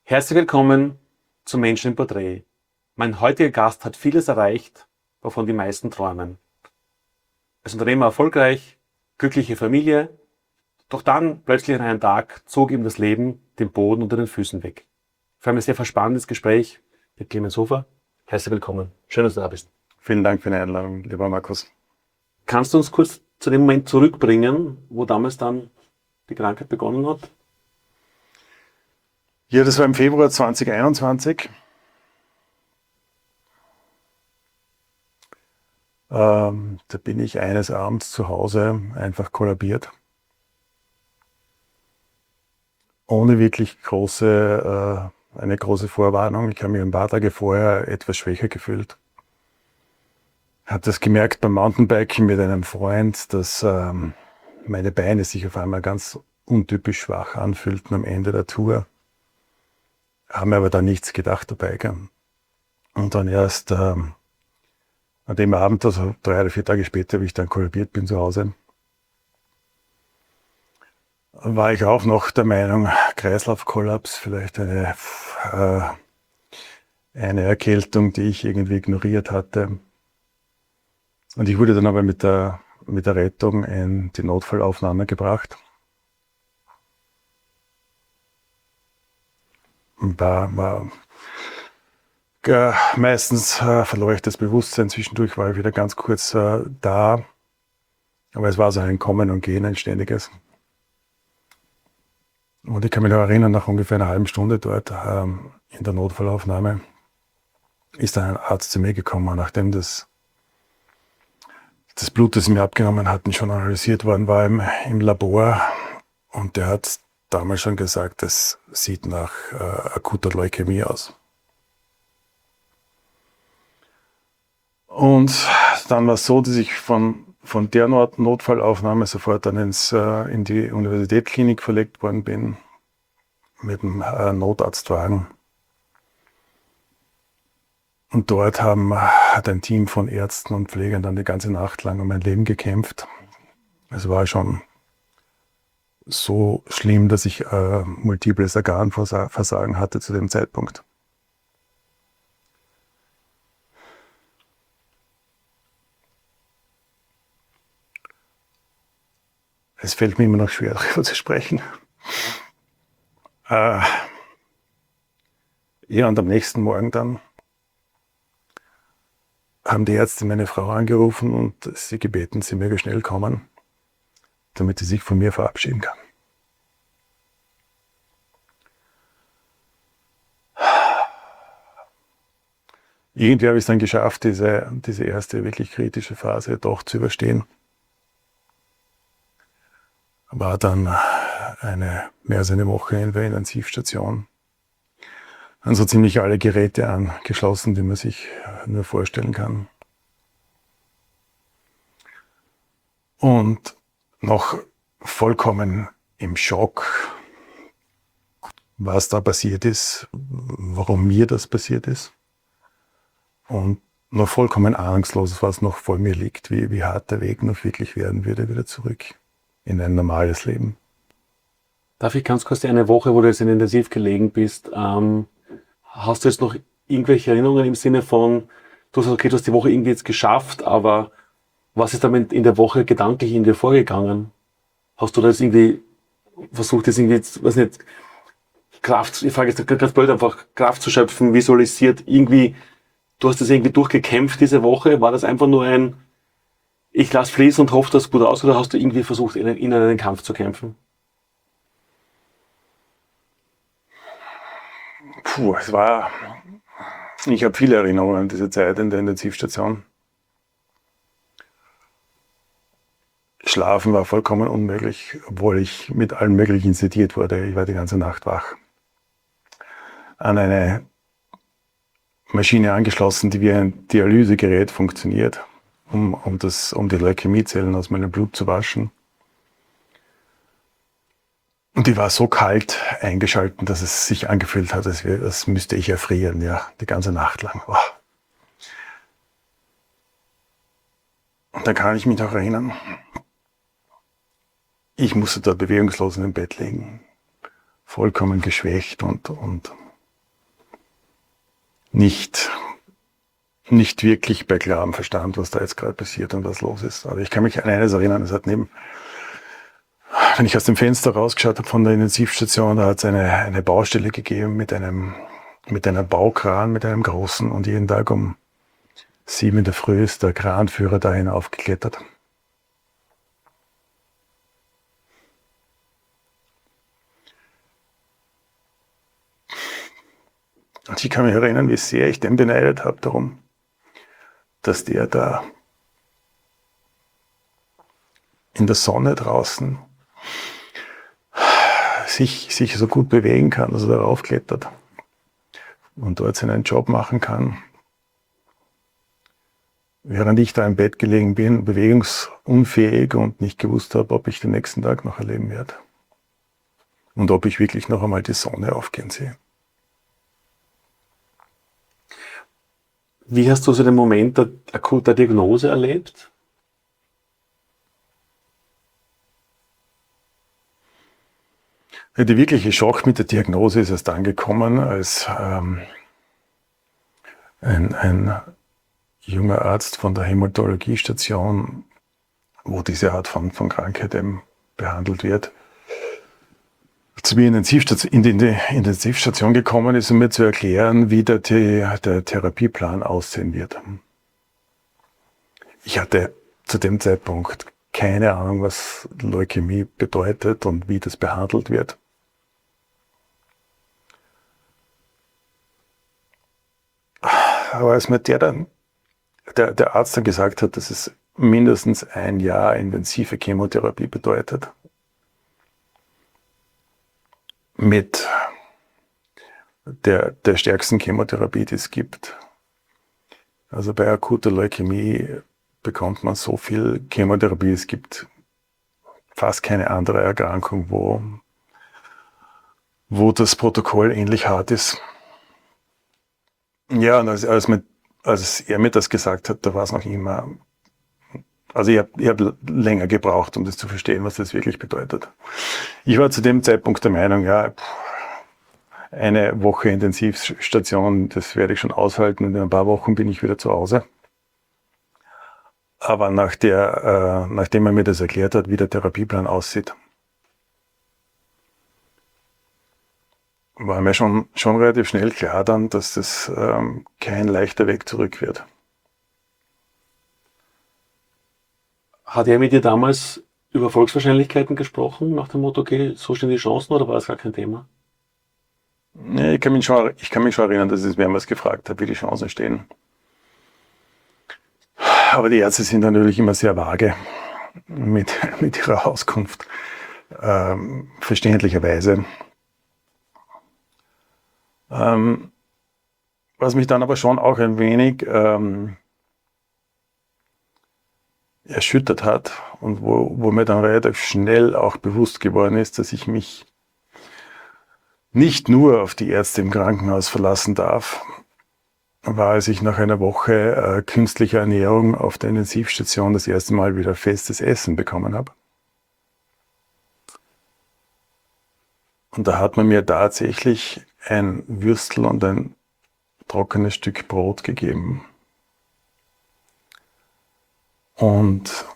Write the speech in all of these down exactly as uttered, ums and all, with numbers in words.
Herzlich willkommen zu Menschen im Porträt. Mein heutiger Gast hat vieles erreicht, wovon die meisten träumen. Als Unternehmer erfolgreich, glückliche Familie, doch dann plötzlich an einem Tag zog ihm das Leben den Boden unter den Füßen weg. Für ein sehr verspannendes Gespräch mit Clemens Hofer. Herzlich willkommen. Schön, dass du da bist. Vielen Dank für die Einladung, lieber Markus. Kannst du uns kurz zu dem Moment zurückbringen, wo damals dann die Krankheit begonnen hat? Ja, das war im Februar zwanzig einundzwanzig. Ähm, da bin ich eines Abends zu Hause einfach kollabiert. Ohne wirklich große, äh, eine große Vorwarnung. Ich habe mich ein paar Tage vorher etwas schwächer gefühlt. Habe das gemerkt beim Mountainbiken mit einem Freund, dass ähm, meine Beine sich auf einmal ganz untypisch schwach anfühlten am Ende der Tour. Haben mir aber da nichts gedacht dabei. Gell? Und dann erst ähm, an dem Abend, also drei oder vier Tage später, wie ich dann kollabiert bin zu Hause, war ich auch noch der Meinung, Kreislaufkollaps, vielleicht eine, äh, eine Erkältung, die ich irgendwie ignoriert hatte. Und ich wurde dann aber mit der, mit der Rettung in die Notfallaufnahme gebracht. War, war äh, meistens äh, verlor ich das Bewusstsein, zwischendurch war ich wieder ganz kurz äh, da, aber es war so ein Kommen und Gehen, ein ständiges. Und ich kann mich noch erinnern, nach ungefähr einer halben Stunde dort ähm, in der Notfallaufnahme ist dann ein Arzt zu mir gekommen, nachdem das, das Blut, das sie mir abgenommen hatten, schon analysiert worden war im, im Labor, und der hat damals schon gesagt, das sieht nach äh, akuter Leukämie aus. Und dann war es so, dass ich von, von der Not Notfallaufnahme sofort dann ins, äh, in die Universitätsklinik verlegt worden bin, mit dem äh, Notarztwagen. Und dort haben, hat ein Team von Ärzten und Pflegern dann die ganze Nacht lang um mein Leben gekämpft. Es war schon so schlimm, dass ich äh, multiples Organversagen hatte zu dem Zeitpunkt. Es fällt mir immer noch schwer, darüber zu sprechen. Äh, ja, und am nächsten Morgen dann haben die Ärzte meine Frau angerufen und sie gebeten, sie möge schnell kommen, damit sie sich von mir verabschieden kann. Irgendwie habe ich es dann geschafft, diese, diese erste wirklich kritische Phase doch zu überstehen. War dann eine, mehr als eine Woche in der Intensivstation. Dann so ziemlich alle Geräte angeschlossen, die man sich nur vorstellen kann. Und noch vollkommen im Schock, was da passiert ist, warum mir das passiert ist. Und noch vollkommen ahnungslos, was noch vor mir liegt, wie, wie hart der Weg noch wirklich werden würde, wieder zurück in ein normales Leben. Darf ich ganz kurz eine Woche, wo du jetzt in Intensiv gelegen bist, ähm, hast du jetzt noch irgendwelche Erinnerungen im Sinne von, du hast okay, du hast die Woche irgendwie jetzt geschafft, aber was ist damit in der Woche gedanklich in dir vorgegangen? Hast du da jetzt irgendwie versucht, jetzt irgendwie, weiß nicht, Kraft, ich frage jetzt ganz blöd, einfach Kraft zu schöpfen, visualisiert, irgendwie, du hast das irgendwie durchgekämpft diese Woche, war das einfach nur ein, ich lass fließen und hoffe, dass es gut aus, oder hast du irgendwie versucht, in, in einen Kampf zu kämpfen? Puh, es war, ich habe viele Erinnerungen an diese Zeit in der Intensivstation. Schlafen war vollkommen unmöglich, obwohl ich mit allem Möglichen sediert wurde. Ich war die ganze Nacht wach. An eine Maschine angeschlossen, die wie ein Dialysegerät funktioniert, um, um, das, um die Leukämiezellen aus meinem Blut zu waschen. Und die war so kalt eingeschalten, dass es sich angefühlt hat, als, wir, als müsste ich erfrieren, ja, die ganze Nacht lang. Oh. Und da kann ich mich noch erinnern, ich musste dort bewegungslos in dem Bett liegen, vollkommen geschwächt und, und nicht, nicht wirklich bei klarem Verstand, was da jetzt gerade passiert und was los ist. Aber ich kann mich an eines erinnern, es hat neben, wenn ich aus dem Fenster rausgeschaut habe von der Intensivstation, da hat es eine, eine Baustelle gegeben mit einem, mit einem Baukran, mit einem großen, und jeden Tag um sieben in der Früh ist der Kranführer da hinaufgeklettert. Und ich kann mich erinnern, wie sehr ich den beneidet habe darum, dass der da in der Sonne draußen sich, sich so gut bewegen kann, dass er darauf klettert und dort seinen Job machen kann. Während ich da im Bett gelegen bin, bewegungsunfähig und nicht gewusst habe, ob ich den nächsten Tag noch erleben werde. Und ob ich wirklich noch einmal die Sonne aufgehen sehe. Wie hast du so den Moment der akuter Diagnose erlebt? Der wirkliche Schock mit der Diagnose ist erst angekommen, als ähm, ein, ein junger Arzt von der Hämatologiestation, wo diese Art von, von Krankheit eben behandelt wird, zu mir in, in die Intensivstation gekommen ist, um mir zu erklären, wie der, der Therapieplan aussehen wird. Ich hatte zu dem Zeitpunkt keine Ahnung, was Leukämie bedeutet und wie das behandelt wird. Aber als mir der, dann, der, der Arzt dann gesagt hat, dass es mindestens ein Jahr intensive Chemotherapie bedeutet, mit der, der stärksten Chemotherapie, die es gibt. Also bei akuter Leukämie bekommt man so viel Chemotherapie. Es gibt fast keine andere Erkrankung, wo, wo das Protokoll ähnlich hart ist. Ja, und als, als, mit, als er mir das gesagt hat, da war es noch immer, also ich habe ich hab länger gebraucht, um das zu verstehen, was das wirklich bedeutet. Ich war zu dem Zeitpunkt der Meinung, ja, eine Woche Intensivstation, das werde ich schon aushalten, und in ein paar Wochen bin ich wieder zu Hause. Aber nach der, äh, nachdem er mir das erklärt hat, wie der Therapieplan aussieht, war mir schon, schon relativ schnell klar dann, dass das ähm, kein leichter Weg zurück wird. Hat er mit dir damals über Erfolgswahrscheinlichkeiten gesprochen, nach dem Motto, okay, so stehen die Chancen, oder war das gar kein Thema? Nee, ich kann mich schon, ich kann mich schon erinnern, dass ich es mehrmals gefragt habe, wie die Chancen stehen. Aber die Ärzte sind natürlich immer sehr vage mit, mit ihrer Auskunft, ähm, verständlicherweise. Ähm, was mich dann aber schon auch ein wenig ähm, erschüttert hat und wo, wo mir dann relativ schnell auch bewusst geworden ist, dass ich mich nicht nur auf die Ärzte im Krankenhaus verlassen darf, war, als ich nach einer Woche äh, künstlicher Ernährung auf der Intensivstation das erste Mal wieder festes Essen bekommen habe. Und da hat man mir tatsächlich ein Würstel und ein trockenes Stück Brot gegeben. Und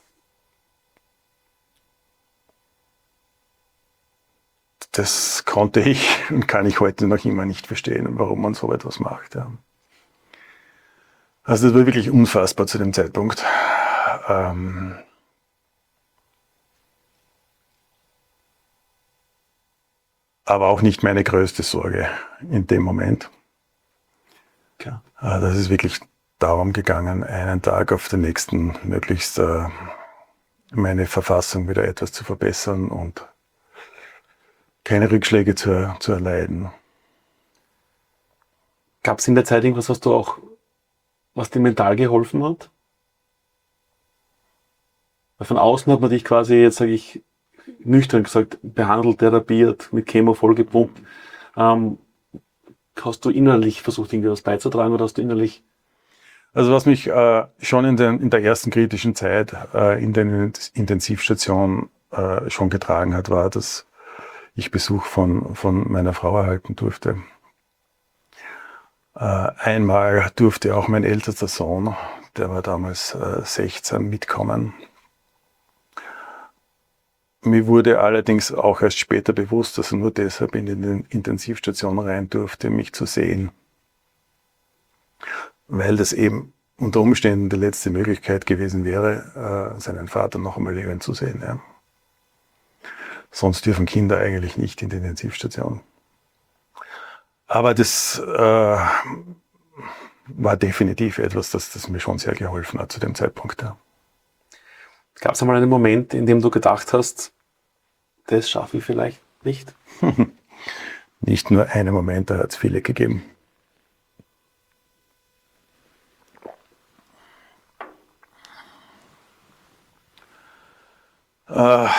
das konnte ich und kann ich heute noch immer nicht verstehen, warum man so etwas macht. Ja. Also das war wirklich unfassbar zu dem Zeitpunkt. Ähm aber auch nicht meine größte Sorge in dem Moment. Klar. Das ist wirklich darum gegangen, einen Tag auf den nächsten möglichst äh, meine Verfassung wieder etwas zu verbessern und keine Rückschläge zu, zu erleiden. Gab es in der Zeit irgendwas, was du auch, was dir mental geholfen hat? Weil von außen hat man dich quasi, jetzt sage ich, nüchtern gesagt, behandelt, therapiert, mit Chemo vollgepumpt. Ähm, hast du innerlich versucht, irgendwie was beizutragen, oder hast du innerlich... Also was mich äh, schon in, den, in der ersten kritischen Zeit äh, in der Intensivstation äh, schon getragen hat, war, dass ich Besuch von, von meiner Frau erhalten durfte. Äh, einmal durfte auch mein ältester Sohn, der war damals äh, sechzehn, mitkommen. Mir wurde allerdings auch erst später bewusst, dass er nur deshalb in die Intensivstation rein durfte, mich zu sehen. Weil das eben unter Umständen die letzte Möglichkeit gewesen wäre, äh, seinen Vater noch einmal leben zu sehen. Ja. Sonst dürfen Kinder eigentlich nicht in die Intensivstation. Aber das äh, war definitiv etwas, das, das mir schon sehr geholfen hat zu dem Zeitpunkt. Ja. Gab es einmal einen Moment, in dem du gedacht hast, das schaffe ich vielleicht nicht? Nicht nur einen Moment, da hat es viele gegeben. Äh,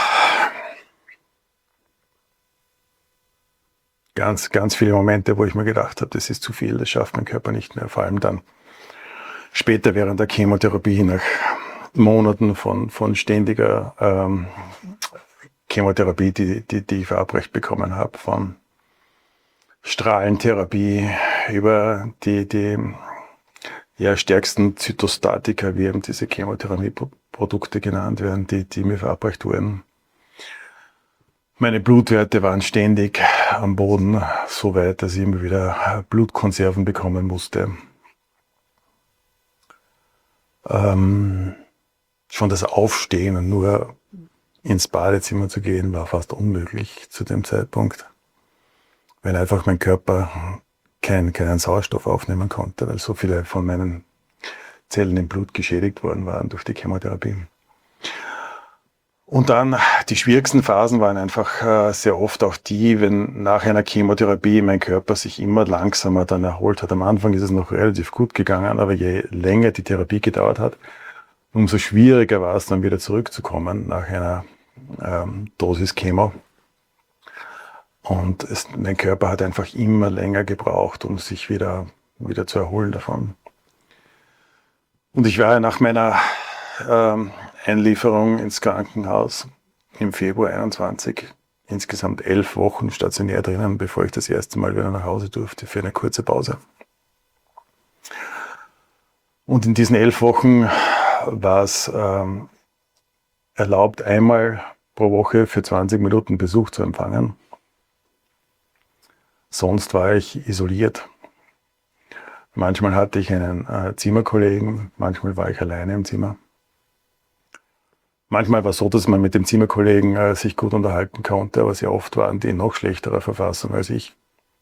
ganz, ganz viele Momente, wo ich mir gedacht habe, das ist zu viel, das schafft mein Körper nicht mehr. Vor allem dann später während der Chemotherapie, nach Monaten von, von ständiger ähm, Chemotherapie, die, die, die ich verabreicht bekommen habe, von Strahlentherapie über die, die ja, stärksten Zytostatika, wie eben diese Chemotherapieprodukte genannt werden, die, die mir verabreicht wurden. Meine Blutwerte waren ständig am Boden, so weit, dass ich immer wieder Blutkonserven bekommen musste. Ähm, schon das Aufstehen und nur ins Badezimmer zu gehen, war fast unmöglich zu dem Zeitpunkt, weil einfach mein Körper kein, keinen Sauerstoff aufnehmen konnte, weil so viele von meinen Zellen im Blut geschädigt worden waren durch die Chemotherapie. Und dann die schwierigsten Phasen waren einfach äh, sehr oft auch die, wenn nach einer Chemotherapie mein Körper sich immer langsamer dann erholt hat. Am Anfang ist es noch relativ gut gegangen, aber je länger die Therapie gedauert hat, umso schwieriger war es dann wieder zurückzukommen nach einer ähm, Dosis Chemo. Und es, mein Körper hat einfach immer länger gebraucht, um sich wieder, wieder zu erholen davon. Und ich war ja nach meiner ähm, Einlieferung ins Krankenhaus im Februar einundzwanzig insgesamt elf Wochen stationär drinnen, bevor ich das erste Mal wieder nach Hause durfte für eine kurze Pause. Und in diesen elf Wochen war es ähm, erlaubt, einmal pro Woche für zwanzig Minuten Besuch zu empfangen. Sonst war ich isoliert. Manchmal hatte ich einen äh, Zimmerkollegen, manchmal war ich alleine im Zimmer. Manchmal war es so, dass man mit dem Zimmerkollegen äh, sich gut unterhalten konnte, aber sehr oft waren die in noch schlechterer Verfassung als ich.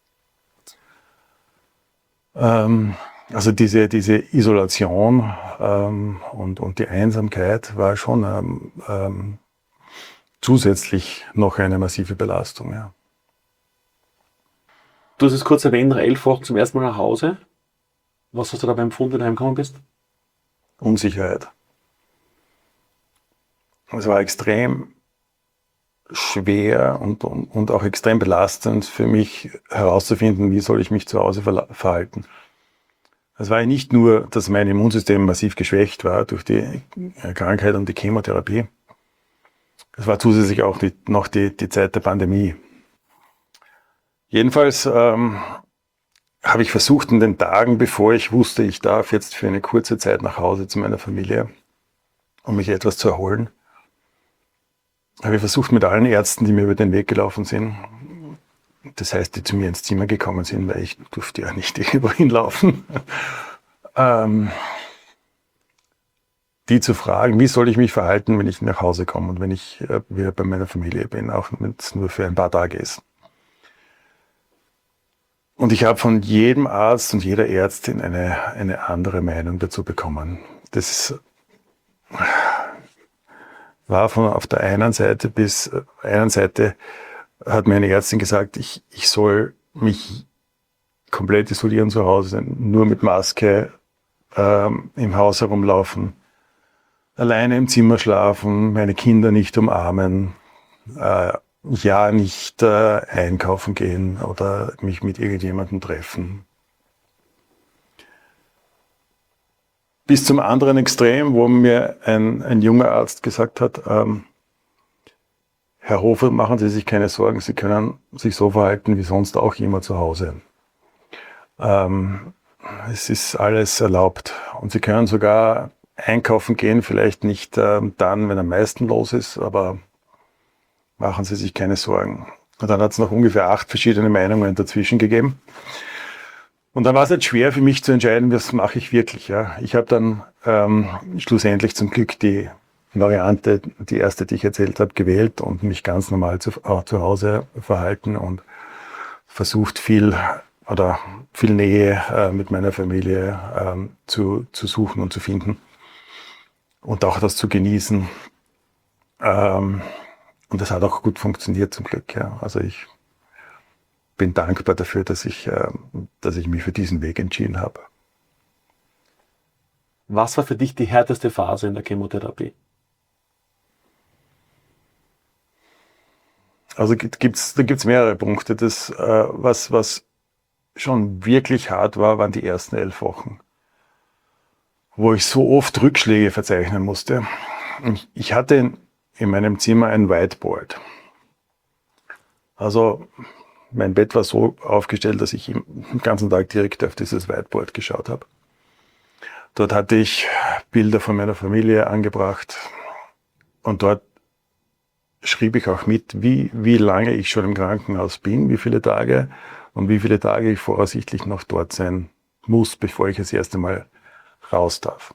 Ähm, also diese, diese Isolation ähm, und, und die Einsamkeit war schon ähm, ähm, zusätzlich noch eine massive Belastung. Ja. Du hast es kurz erwähnt, nach elf Wochen zum ersten Mal nach Hause. Was hast du dabei empfunden, wenn du heimgekommen bist? Unsicherheit. Es war extrem schwer und, und, und auch extrem belastend für mich herauszufinden, wie soll ich mich zu Hause verhalten. Es war ja nicht nur, dass mein Immunsystem massiv geschwächt war durch die Krankheit und die Chemotherapie. Es war zusätzlich auch die, noch die, die Zeit der Pandemie. Jedenfalls ähm, habe ich versucht, in den Tagen, bevor ich wusste, ich darf jetzt für eine kurze Zeit nach Hause zu meiner Familie, um mich etwas zu erholen, habe ich versucht, mit allen Ärzten, die mir über den Weg gelaufen sind, das heißt, die zu mir ins Zimmer gekommen sind, weil ich durfte ja nicht irgendwo hinlaufen, ähm, die zu fragen, wie soll ich mich verhalten, wenn ich nach Hause komme und wenn ich äh, wieder bei meiner Familie bin, auch wenn es nur für ein paar Tage ist. Und ich habe von jedem Arzt und jeder Ärztin eine, eine andere Meinung dazu bekommen. Das war von auf der einen Seite bis einen Seite hat mir eine Ärztin gesagt, ich, ich soll mich komplett isolieren zu Hause, nur mit Maske ähm, im Haus herumlaufen, alleine im Zimmer schlafen, meine Kinder nicht umarmen, äh, ja nicht äh, einkaufen gehen oder mich mit irgendjemandem treffen. Bis zum anderen Extrem, wo mir ein, ein junger Arzt gesagt hat, ähm, Herr Hofer, machen Sie sich keine Sorgen, Sie können sich so verhalten wie sonst auch immer zu Hause. Ähm, es ist alles erlaubt. Und Sie können sogar einkaufen gehen, vielleicht nicht äh, dann, wenn am meisten los ist, aber machen Sie sich keine Sorgen. Und dann hat es noch ungefähr acht verschiedene Meinungen dazwischen gegeben. Und dann war es halt schwer für mich zu entscheiden, was mache ich wirklich. Ja. Ich habe dann ähm, schlussendlich zum Glück die Variante, die erste, die ich erzählt habe, gewählt und mich ganz normal zu, auch zu Hause verhalten und versucht viel oder viel Nähe äh, mit meiner Familie ähm, zu, zu suchen und zu finden und auch das zu genießen. Ähm, und das hat auch gut funktioniert zum Glück. Ja. Also ich bin dankbar dafür, dass ich, äh, dass ich mich für diesen Weg entschieden habe. Was war für dich die härteste Phase in der Chemotherapie? Also gibt's, da gibt's mehrere Punkte. Das, äh, was, was schon wirklich hart war, waren die ersten elf Wochen, wo ich so oft Rückschläge verzeichnen musste. Ich, ich hatte in, in meinem Zimmer ein Whiteboard. Also mein Bett war so aufgestellt, dass ich den ganzen Tag direkt auf dieses Whiteboard geschaut habe. Dort hatte ich Bilder von meiner Familie angebracht und dort schrieb ich auch mit, wie, wie lange ich schon im Krankenhaus bin, wie viele Tage und wie viele Tage ich voraussichtlich noch dort sein muss, bevor ich das erste Mal raus darf.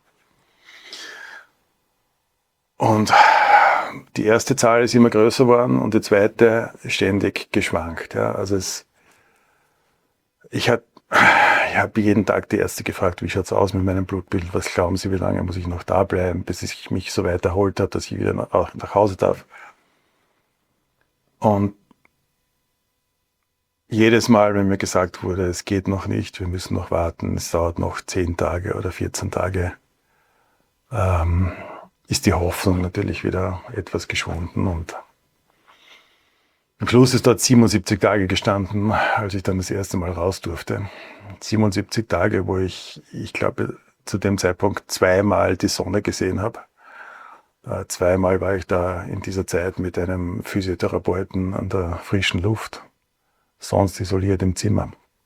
Und die erste Zahl ist immer größer geworden und die zweite ständig geschwankt. Ja. Also es, ich habe ich hab jeden Tag die Ärzte gefragt, wie schaut's aus mit meinem Blutbild, was glauben Sie, wie lange muss ich noch da bleiben, bis ich mich so weit erholt habe, dass ich wieder nach, nach Hause darf. Und jedes Mal, wenn mir gesagt wurde, es geht noch nicht, wir müssen noch warten, es dauert noch zehn Tage oder vierzehn Tage, ähm, ist die Hoffnung natürlich wieder etwas geschwunden. Und am Schluss ist dort siebenundsiebzig Tage gestanden, als ich dann das erste Mal raus durfte. siebenundsiebzig Tage, wo ich, ich glaube, zu dem Zeitpunkt zweimal die Sonne gesehen habe. Äh, zweimal war ich da in dieser Zeit mit einem Physiotherapeuten an der frischen Luft, sonst isoliert im Zimmer.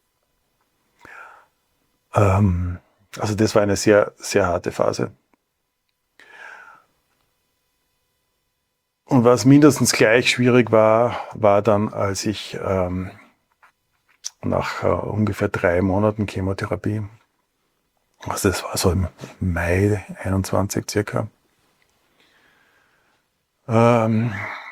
Ähm, also das war eine sehr, sehr harte Phase. Und was mindestens gleich schwierig war, war dann, als ich ähm, nach äh, ungefähr drei Monaten Chemotherapie, also das war so im Mai einundzwanzig circa, ähm,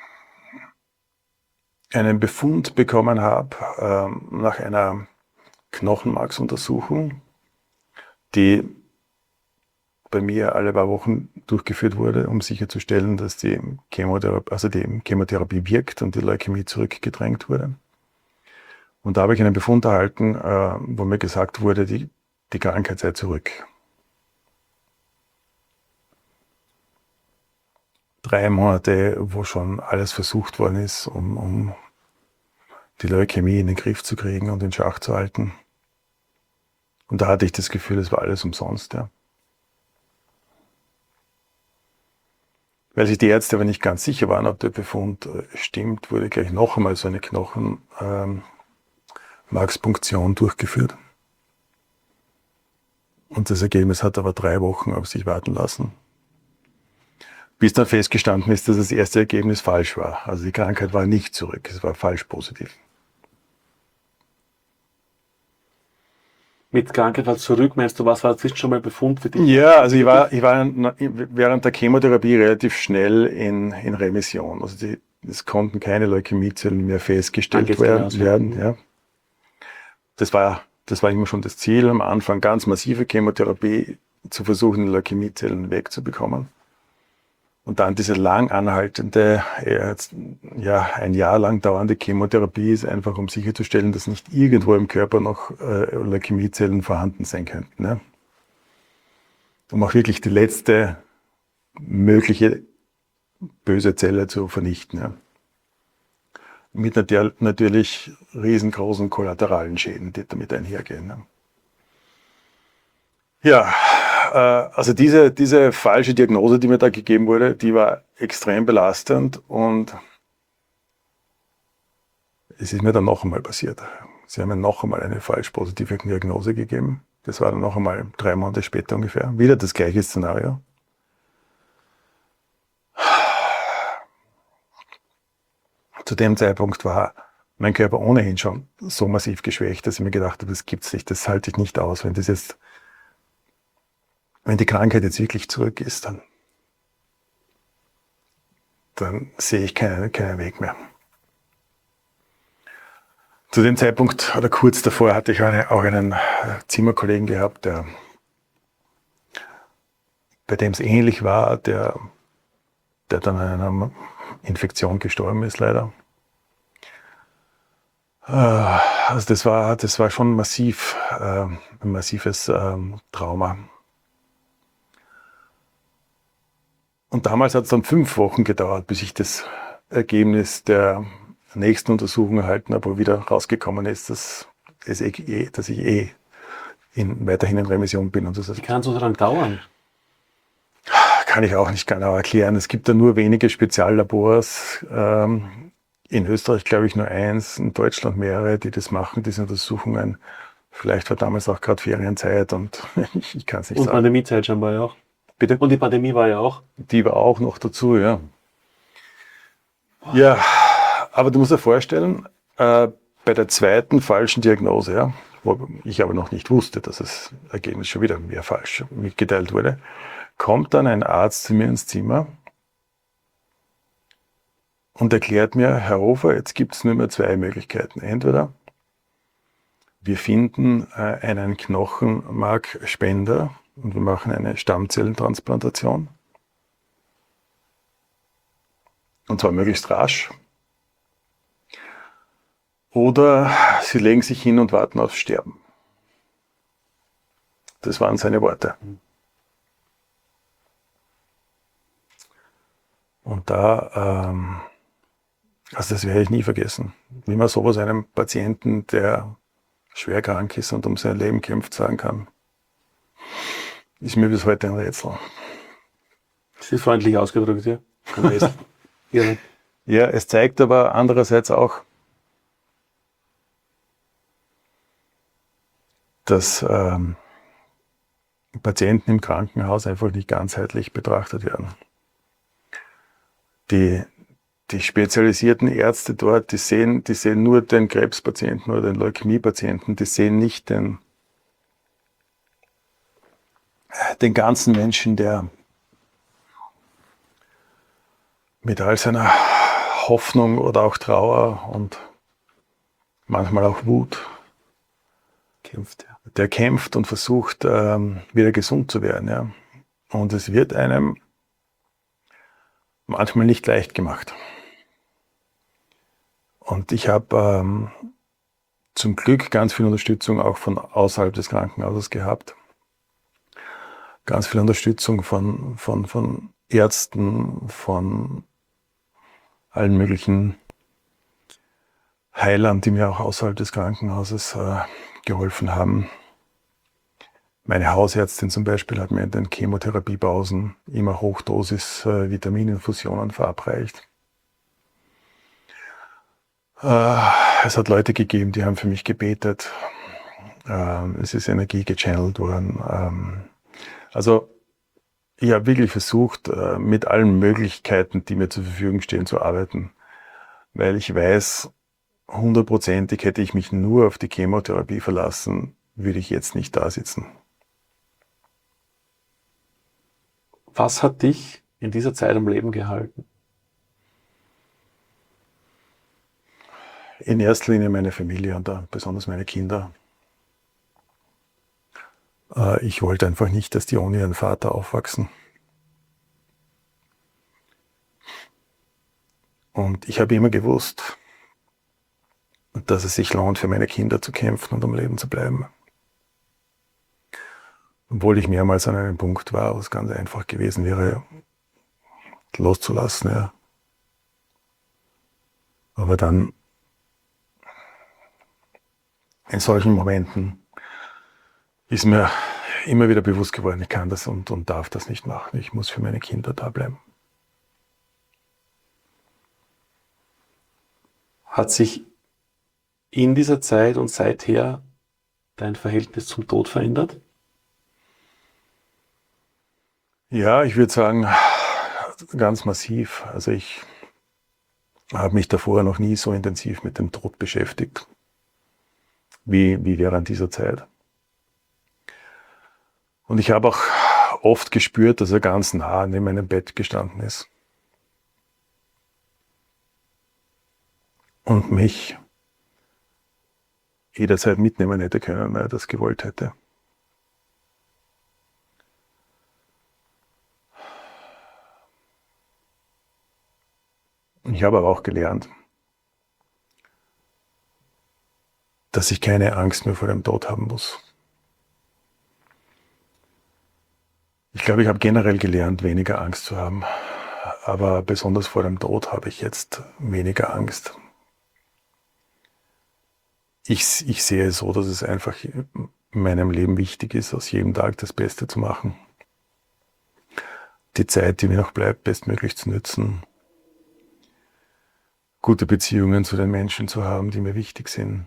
einen Befund bekommen habe ähm, nach einer Knochenmarksuntersuchung, die bei mir alle paar Wochen durchgeführt wurde, um sicherzustellen, dass die Chemotherapie, also die Chemotherapie wirkt und die Leukämie zurückgedrängt wurde. Und da habe ich einen Befund erhalten, äh, wo mir gesagt wurde, die, die Krankheit sei zurück. Drei Monate, wo schon alles versucht worden ist, um, um die Leukämie in den Griff zu kriegen und in Schach zu halten. Und da hatte ich das Gefühl, es war alles umsonst. Ja. Weil sich die Ärzte aber nicht ganz sicher waren, ob der Befund stimmt, wurde gleich noch einmal so eine Knochenmarkspunktion ähm, durchgeführt. Und das Ergebnis hat aber drei Wochen auf sich warten lassen. Bis dann festgestanden ist, dass das erste Ergebnis falsch war. Also die Krankheit war nicht zurück, es war falsch positiv. Mit Krankheit war zurück, meinst du, was war dazwischen schon mal Befund für dich? Ja, also ich war, ich war während der Chemotherapie relativ schnell in, in Remission. Also die, es konnten keine Leukämiezellen mehr festgestellt werden. werden ja. Das war, das war immer schon das Ziel, am Anfang ganz massive Chemotherapie zu versuchen, Leukämiezellen wegzubekommen. Und dann diese lang anhaltende, ja, ein Jahr lang dauernde Chemotherapie ist einfach, um sicherzustellen, dass nicht irgendwo im Körper noch äh, Leukämiezellen vorhanden sein könnten. Ne? Um auch wirklich die letzte mögliche böse Zelle zu vernichten. Ja? Mit natürlich riesengroßen kollateralen Schäden, die damit einhergehen. Ne? Ja, also diese, diese falsche Diagnose, die mir da gegeben wurde, die war extrem belastend und es ist mir dann noch einmal passiert. Sie haben mir noch einmal eine falsch positive Diagnose gegeben. Das war dann noch einmal drei Monate später ungefähr. Wieder das gleiche Szenario. Zu dem Zeitpunkt war mein Körper ohnehin schon so massiv geschwächt, dass ich mir gedacht habe, das gibt's nicht, das halte ich nicht aus. Wenn das jetzt, wenn die Krankheit jetzt wirklich zurück ist, dann, dann sehe ich keinen, keinen Weg mehr. Zu dem Zeitpunkt oder kurz davor hatte ich eine, auch einen Zimmerkollegen gehabt, der, bei dem es ähnlich war, der, der dann an einer Infektion gestorben ist, leider. Also das war, das war schon massiv, äh, ein massives ähm, Trauma. Und damals hat es dann fünf Wochen gedauert, bis ich das Ergebnis der nächsten Untersuchung erhalten habe, wo wieder rausgekommen ist, dass, es eh, dass ich eh in, weiterhin in Remission bin. Und das Wie kann es so lange dauern? Kann ich auch nicht genau erklären. Es gibt da nur wenige Speziallabors. Ähm, in Österreich glaube ich nur eins, in Deutschland mehrere, die das machen, diese Untersuchungen. Vielleicht war damals auch gerade Ferienzeit und ich, ich kann es nicht Und sagen. Und Pandemiezeit scheinbar ja auch. Bitte? Und die Pandemie war ja auch. Die war auch noch dazu, ja. Ja, aber du musst dir vorstellen, äh, bei der zweiten falschen Diagnose, ja, wo ich aber noch nicht wusste, dass das Ergebnis schon wieder mehr falsch mitgeteilt wurde, kommt dann ein Arzt zu mir ins Zimmer und erklärt mir, Herr Hofer, jetzt gibt es nur mehr zwei Möglichkeiten. Entweder wir finden äh, einen Knochenmarkspender und wir machen eine Stammzellentransplantation. Und zwar möglichst rasch. Oder Sie legen sich hin und warten aufs Sterben. Das waren seine Worte. Und da, ähm, also das werde ich nie vergessen, wie man sowas einem Patienten, der schwer krank ist und um sein Leben kämpft, sagen kann, ist mir bis heute ein Rätsel. Das ist freundlich ausgedrückt, ja. Ja. Ja, es zeigt aber andererseits auch, dass ähm, Patienten im Krankenhaus einfach nicht ganzheitlich betrachtet werden. Die, die spezialisierten Ärzte dort, die sehen, die sehen nur den Krebspatienten oder den Leukämiepatienten, die sehen nicht den, den ganzen Menschen, der mit all seiner Hoffnung oder auch Trauer und manchmal auch Wut Kämpft, ja. der kämpft und versucht, ähm, wieder gesund zu werden. Ja. Und es wird einem manchmal nicht leicht gemacht. Und ich habe ähm, zum Glück ganz viel Unterstützung auch von außerhalb des Krankenhauses gehabt. Ganz viel Unterstützung von, von, von Ärzten, von allen möglichen Heilern, die mir auch außerhalb des Krankenhauses äh, geholfen haben. Meine Hausärztin zum Beispiel hat mir in den Chemotherapiepausen immer Hochdosis äh, Vitamininfusionen verabreicht. Äh, es hat Leute gegeben, die haben für mich gebetet. Äh, es ist Energie gechannelt worden. Ähm, also ich habe wirklich versucht, äh, mit allen Möglichkeiten, die mir zur Verfügung stehen, zu arbeiten. Weil ich weiß, hundertprozentig hätte ich mich nur auf die Chemotherapie verlassen, würde ich jetzt nicht da sitzen. Was hat dich in dieser Zeit am Leben gehalten? In erster Linie meine Familie und besonders meine Kinder. Ich wollte einfach nicht, dass die ohne ihren Vater aufwachsen. Und ich habe immer gewusst, dass es sich lohnt, für meine Kinder zu kämpfen und am Leben zu bleiben. Obwohl ich mehrmals an einem Punkt war, wo es ganz einfach gewesen wäre, loszulassen. Ja. Aber dann, in solchen Momenten, ist mir immer wieder bewusst geworden, ich kann das und, und darf das nicht machen. Ich muss für meine Kinder da bleiben. Hat sich in dieser Zeit und seither dein Verhältnis zum Tod verändert? Ja, ich würde sagen, ganz massiv. Also ich habe mich davor noch nie so intensiv mit dem Tod beschäftigt, wie, wie während dieser Zeit. Und ich habe auch oft gespürt, dass er ganz nah neben meinem Bett gestanden ist. Und mich jederzeit mitnehmen hätte können, wenn er das gewollt hätte. Ich habe aber auch gelernt, dass ich keine Angst mehr vor dem Tod haben muss. Ich glaube, ich habe generell gelernt, weniger Angst zu haben. Aber besonders vor dem Tod habe ich jetzt weniger Angst. Ich, ich sehe es so, dass es einfach in meinem Leben wichtig ist, aus jedem Tag das Beste zu machen. Die Zeit, die mir noch bleibt, bestmöglich zu nutzen. Gute Beziehungen zu den Menschen zu haben, die mir wichtig sind.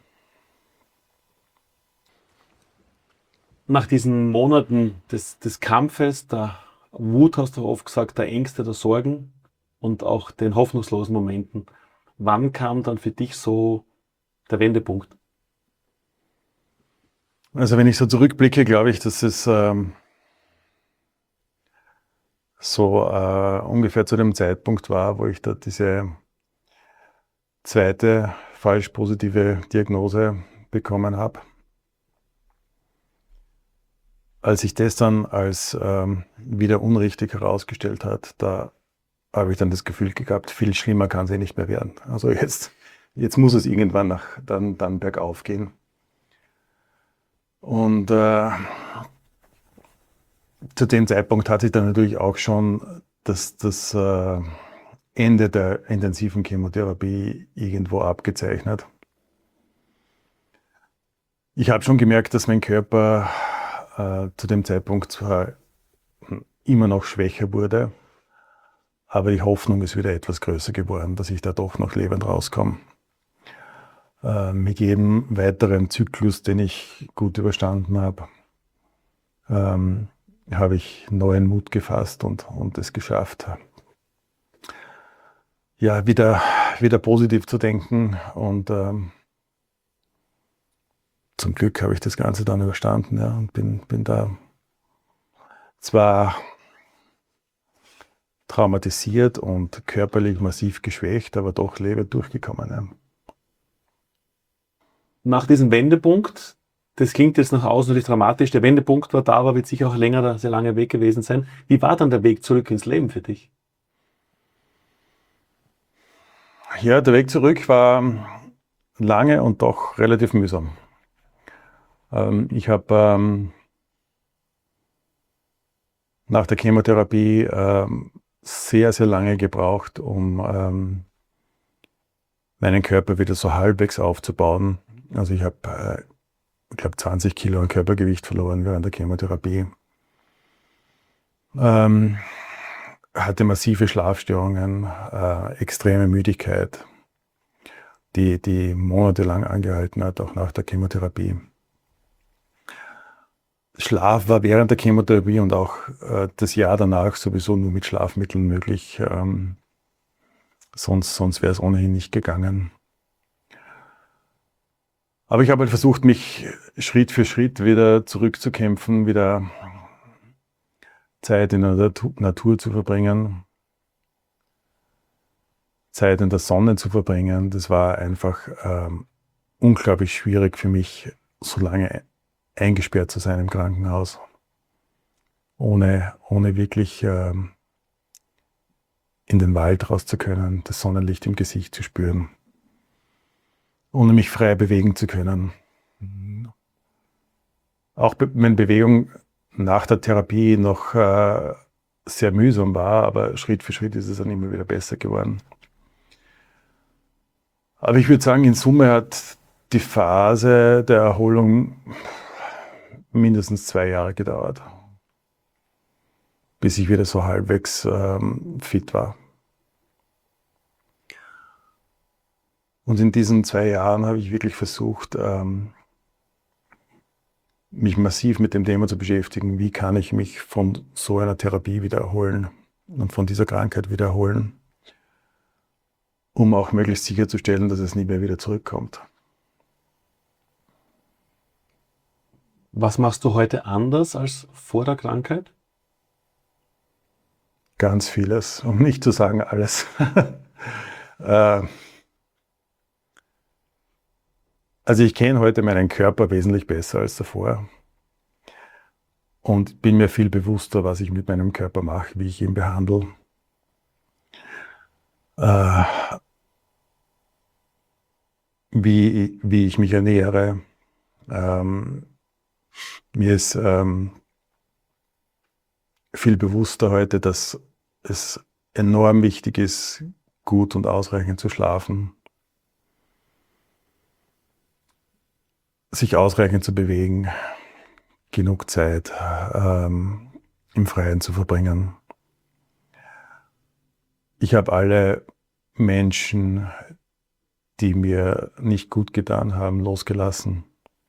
Nach diesen Monaten des, des Kampfes, der Wut, hast du oft gesagt, der Ängste, der Sorgen und auch den hoffnungslosen Momenten, wann kam dann für dich so der Wendepunkt? Also wenn ich so zurückblicke, glaube ich, dass es ähm, so äh, ungefähr zu dem Zeitpunkt war, wo ich da diese zweite falsch positive Diagnose bekommen habe. Als sich das dann als ähm, wieder unrichtig herausgestellt hat, da habe ich dann das Gefühl gehabt, viel schlimmer kann es eh nicht mehr werden. Also jetzt, jetzt muss es irgendwann nach, dann, dann bergauf gehen. Und äh, zu dem Zeitpunkt hat sich dann natürlich auch schon das, das äh, Ende der intensiven Chemotherapie irgendwo abgezeichnet. Ich habe schon gemerkt, dass mein Körper äh, zu dem Zeitpunkt zwar immer noch schwächer wurde, aber die Hoffnung ist wieder etwas größer geworden, dass ich da doch noch lebend rauskomme. Äh, mit jedem weiteren Zyklus, den ich gut überstanden habe, ähm, habe ich neuen Mut gefasst und, und es geschafft, ja, wieder, wieder positiv zu denken. Und ähm, zum Glück habe ich das Ganze dann überstanden, ja, und bin, bin da zwar traumatisiert und körperlich massiv geschwächt, aber doch lebend durchgekommen. Ja. Nach diesem Wendepunkt, das klingt jetzt nach außen natürlich dramatisch, der Wendepunkt war da, aber wird sicher auch länger, sehr langer Weg gewesen sein. Wie war dann der Weg zurück ins Leben für dich? Ja, der Weg zurück war lange und doch relativ mühsam. Ähm, ich habe ähm, nach der Chemotherapie ähm, sehr, sehr lange gebraucht, um ähm, meinen Körper wieder so halbwegs aufzubauen. Also ich habe, äh, ich glaube, zwanzig Kilo an Körpergewicht verloren während der Chemotherapie. Ähm, hatte massive Schlafstörungen, äh, extreme Müdigkeit, die, die monatelang angehalten hat, auch nach der Chemotherapie. Schlaf war während der Chemotherapie und auch äh, das Jahr danach sowieso nur mit Schlafmitteln möglich. Ähm, sonst sonst wäre es ohnehin nicht gegangen. Aber ich habe halt versucht, mich Schritt für Schritt wieder zurückzukämpfen, wieder Zeit in der Natur zu verbringen, Zeit in der Sonne zu verbringen. Das war einfach ähm, unglaublich schwierig für mich, so lange eingesperrt zu sein im Krankenhaus, ohne, ohne wirklich ähm, in den Wald raus zu können, das Sonnenlicht im Gesicht zu spüren, ohne mich frei bewegen zu können. Auch wenn Bewegung nach der Therapie noch äh, sehr mühsam war, aber Schritt für Schritt ist es dann immer wieder besser geworden. Aber ich würde sagen, in Summe hat die Phase der Erholung mindestens zwei Jahre gedauert, bis ich wieder so halbwegs ähm, fit war. Und in diesen zwei Jahren habe ich wirklich versucht, ähm, mich massiv mit dem Thema zu beschäftigen, wie kann ich mich von so einer Therapie wieder erholen und von dieser Krankheit wieder erholen, um auch möglichst sicherzustellen, dass es nie mehr wieder zurückkommt. Was machst du heute anders als vor der Krankheit? Ganz vieles, um nicht zu sagen alles. äh, also ich kenne heute meinen Körper wesentlich besser als davor und bin mir viel bewusster, was ich mit meinem Körper mache, wie ich ihn behandle. Äh, wie, wie ich mich ernähre. Ähm, mir ist ähm, viel bewusster heute, dass es enorm wichtig ist, gut und ausreichend zu schlafen, sich ausreichend zu bewegen, genug Zeit ähm, im Freien zu verbringen. Ich habe alle Menschen, die mir nicht gut getan haben, losgelassen.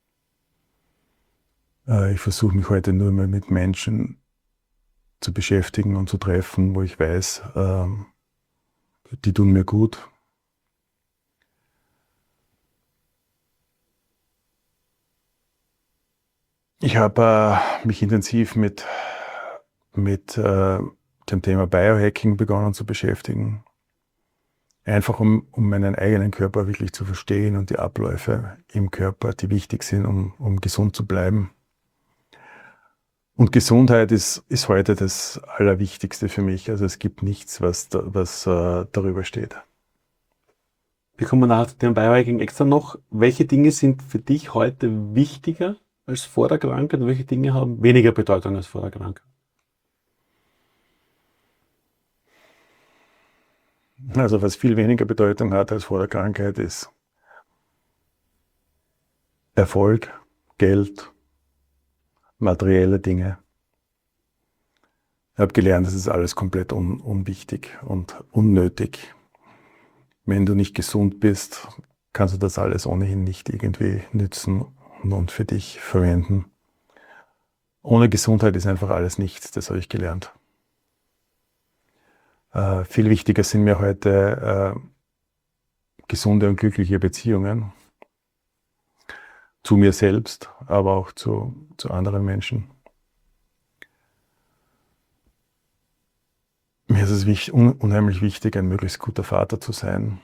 Äh, ich versuche mich heute nur mehr mit Menschen zu beschäftigen und zu treffen, wo ich weiß, ähm, die tun mir gut. Ich habe äh, mich intensiv mit, mit äh, dem Thema Biohacking begonnen zu beschäftigen. Einfach um, um meinen eigenen Körper wirklich zu verstehen und die Abläufe im Körper, die wichtig sind, um, um gesund zu bleiben. Und Gesundheit ist, ist heute das Allerwichtigste für mich. Also es gibt nichts, was, da, was äh, darüber steht. Wir kommen nachher zu dem Biohacking extra noch. Welche Dinge sind für dich heute wichtiger als vor der Krankheit und welche Dinge haben weniger Bedeutung als vor der Krankheit? Also was viel weniger Bedeutung hat als vor der Krankheit ist Erfolg, Geld, materielle Dinge. Ich habe gelernt, das ist alles komplett un unwichtig und unnötig. Wenn du nicht gesund bist, kannst du das alles ohnehin nicht irgendwie nützen und für dich verwenden. Ohne Gesundheit ist einfach alles nichts, das habe ich gelernt. Äh, viel wichtiger sind mir heute äh, gesunde und glückliche Beziehungen. Zu mir selbst, aber auch zu, zu anderen Menschen. Mir ist es wichtig, un, unheimlich wichtig, ein möglichst guter Vater zu sein.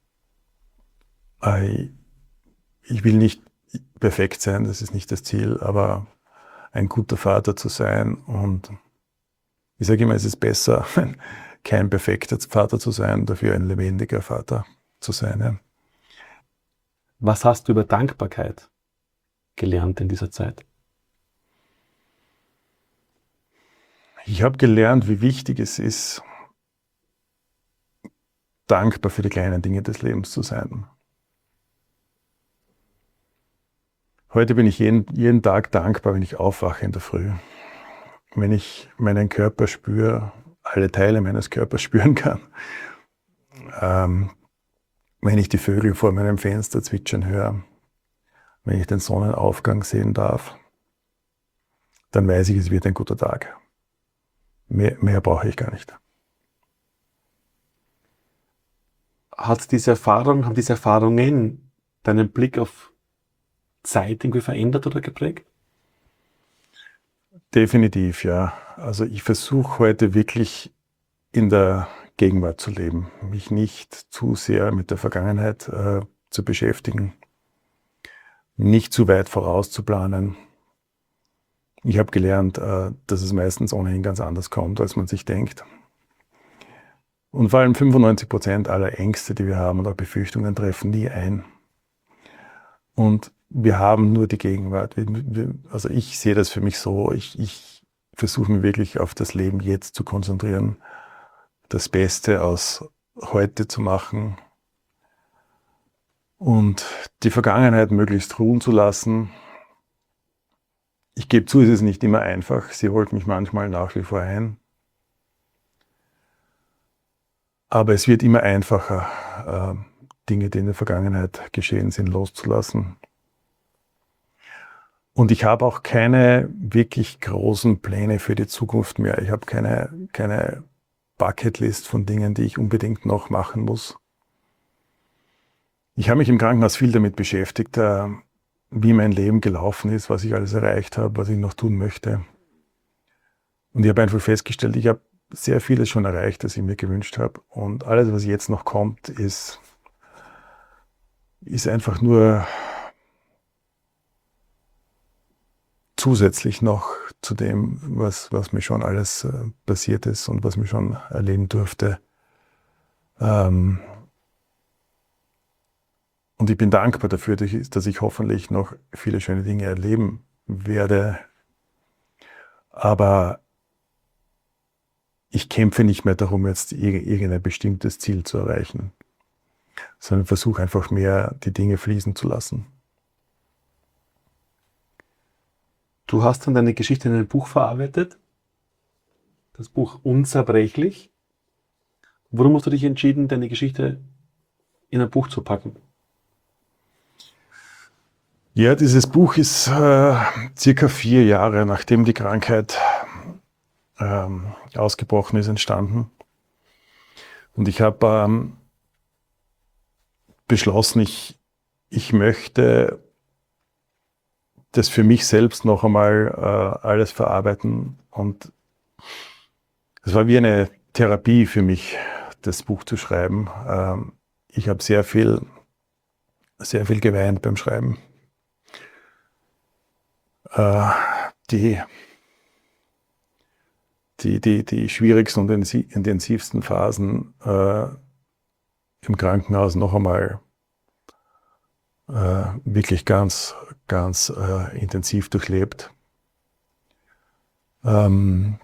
Ich, ich will nicht perfekt sein, das ist nicht das Ziel, aber ein guter Vater zu sein. Und ich sage immer, es ist besser, kein perfekter Vater zu sein, dafür ein lebendiger Vater zu sein. Ja. Was hast du über Dankbarkeit gelernt in dieser Zeit? Ich habe gelernt, wie wichtig es ist, dankbar für die kleinen Dinge des Lebens zu sein. Heute bin ich jeden, jeden Tag dankbar, wenn ich aufwache in der Früh. Wenn ich meinen Körper spüre, alle Teile meines Körpers spüren kann. Ähm, wenn ich die Vögel vor meinem Fenster zwitschern höre. Wenn ich den Sonnenaufgang sehen darf, dann weiß ich, es wird ein guter Tag. Mehr, mehr brauche ich gar nicht. Hat diese Erfahrung, haben diese Erfahrungen deinen Blick auf Zeit irgendwie verändert oder geprägt? Definitiv, ja. Also ich versuche heute wirklich in der Gegenwart zu leben, mich nicht zu sehr mit der Vergangenheit äh, zu beschäftigen, nicht zu weit vorauszuplanen. Ich habe gelernt, äh, dass es meistens ohnehin ganz anders kommt, als man sich denkt. Und vor allem fünfundneunzig Prozent aller Ängste, die wir haben und auch Befürchtungen, treffen nie ein. Und wir haben nur die Gegenwart. Wir, wir, also ich sehe das für mich so, ich, ich versuche mich wirklich auf das Leben jetzt zu konzentrieren, das Beste aus heute zu machen und die Vergangenheit möglichst ruhen zu lassen. Ich gebe zu, es ist nicht immer einfach. Sie holt mich manchmal nach wie vor ein. Aber es wird immer einfacher, äh, Dinge, die in der Vergangenheit geschehen sind, loszulassen. Und ich habe auch keine wirklich großen Pläne für die Zukunft mehr. Ich habe keine, keine Bucketlist von Dingen, die ich unbedingt noch machen muss. Ich habe mich im Krankenhaus viel damit beschäftigt, äh, wie mein Leben gelaufen ist, was ich alles erreicht habe, was ich noch tun möchte. Und ich habe einfach festgestellt, ich habe sehr vieles schon erreicht, das ich mir gewünscht habe. Und alles, was jetzt noch kommt, ist, ist einfach nur zusätzlich noch zu dem, was, was mir schon alles äh, passiert ist und was mir schon erleben durfte. Ähm, und ich bin dankbar dafür, dass ich, dass ich hoffentlich noch viele schöne Dinge erleben werde. Aber ich kämpfe nicht mehr darum, jetzt irgendein bestimmtes Ziel zu erreichen, sondern versuche einfach mehr, die Dinge fließen zu lassen. Du hast dann deine Geschichte in ein Buch verarbeitet, das Buch Unzerbrechlich. Warum hast du dich entschieden, deine Geschichte in ein Buch zu packen? Ja, dieses Buch ist äh, circa vier Jahre, nachdem die Krankheit ähm, ausgebrochen ist, entstanden. Und ich habe ähm, beschlossen, ich, ich möchte das für mich selbst noch einmal äh, alles verarbeiten. Und es war wie eine Therapie für mich, das Buch zu schreiben. Ähm, ich habe sehr viel, sehr viel geweint beim Schreiben. Äh, die, die, die, die schwierigsten und intensivsten Phasen äh, im Krankenhaus noch einmal äh, wirklich ganz, ganz äh, intensiv durchlebt. Ähm,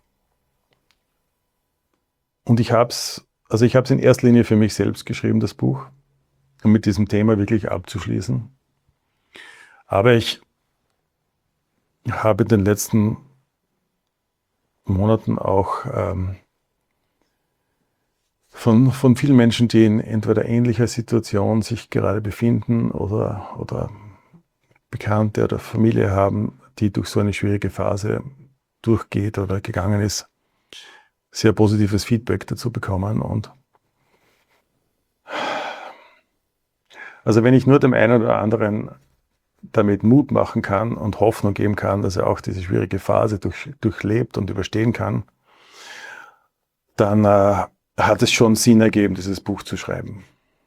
und ich habe es, also ich habe es in erster Linie für mich selbst geschrieben, das Buch, um mit diesem Thema wirklich abzuschließen. Aber ich habe in den letzten Monaten auch ähm, von, von vielen Menschen, die in entweder ähnlicher Situation sich gerade befinden oder, oder Bekannte oder Familie haben, die durch so eine schwierige Phase durchgeht oder gegangen ist, sehr positives Feedback dazu bekommen. Und also wenn ich nur dem einen oder anderen damit Mut machen kann und Hoffnung geben kann, dass er auch diese schwierige Phase durch, durchlebt und überstehen kann, dann äh, hat es schon Sinn ergeben, dieses Buch zu schreiben.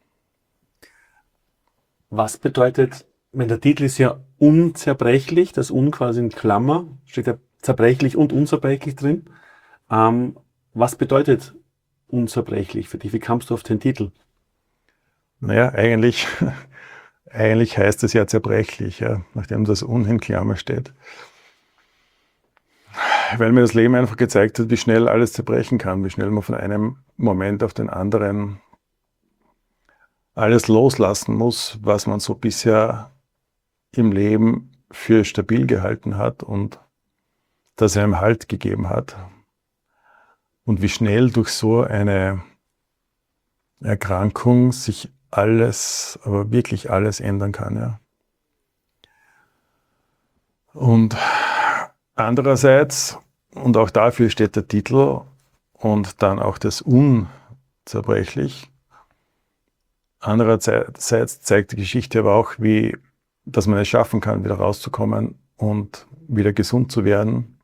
Was bedeutet, wenn der Titel ist ja unzerbrechlich, das Un quasi in Klammer, steht ja zerbrechlich und unzerbrechlich drin. Ähm, was bedeutet unzerbrechlich für dich? Wie kamst du auf den Titel? Naja, eigentlich, eigentlich heißt es ja zerbrechlich, ja, nachdem das Un in Klammer steht. Weil mir das Leben einfach gezeigt hat, wie schnell alles zerbrechen kann, wie schnell man von einem Moment auf den anderen alles loslassen muss, was man so bisher im Leben für stabil gehalten hat und das einem Halt gegeben hat. Und wie schnell durch so eine Erkrankung sich alles, aber wirklich alles ändern kann, ja. Und andererseits, und auch dafür steht der Titel und dann auch das Unzerbrechlich. Andererseits zeigt die Geschichte aber auch, wie, dass man es schaffen kann, wieder rauszukommen und wieder gesund zu werden.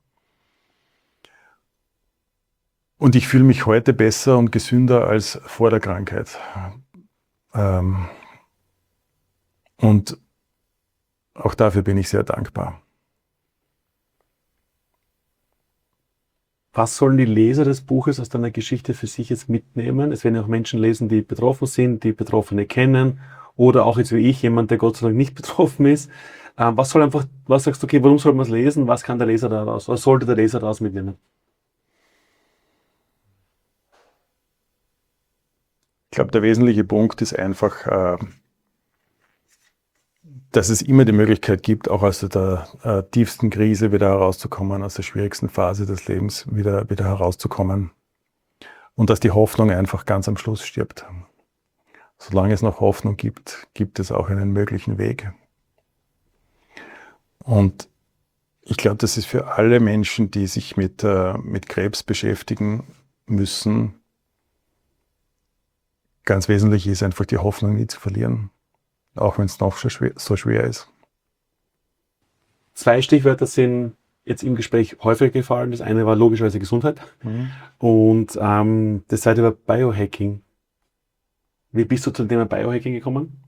Und ich fühle mich heute besser und gesünder als vor der Krankheit. Ähm, und auch dafür bin ich sehr dankbar. Was sollen die Leser des Buches aus deiner Geschichte für sich jetzt mitnehmen? Es werden ja auch Menschen lesen, die betroffen sind, die Betroffene kennen oder auch jetzt wie ich, jemand, der Gott sei Dank nicht betroffen ist. Ähm, was soll einfach, was sagst du, okay, warum soll man es lesen? Was kann der Leser daraus, was sollte der Leser daraus mitnehmen? Ich glaube, der wesentliche Punkt ist einfach, äh, dass es immer die Möglichkeit gibt, auch aus der äh, tiefsten Krise wieder herauszukommen, aus der schwierigsten Phase des Lebens wieder, wieder herauszukommen. Und dass die Hoffnung einfach ganz am Schluss stirbt. Solange es noch Hoffnung gibt, gibt es auch einen möglichen Weg. Und Ich glaube, das ist für alle Menschen, die sich mit, äh, mit Krebs beschäftigen müssen, ganz wesentlich ist einfach die Hoffnung nie zu verlieren, auch wenn es noch so schwer, so schwer ist. Zwei Stichwörter sind jetzt im Gespräch häufiger gefallen. Das eine war logischerweise Gesundheit Mhm. und ähm, das zweite war Biohacking. Wie bist du zum Thema Biohacking gekommen?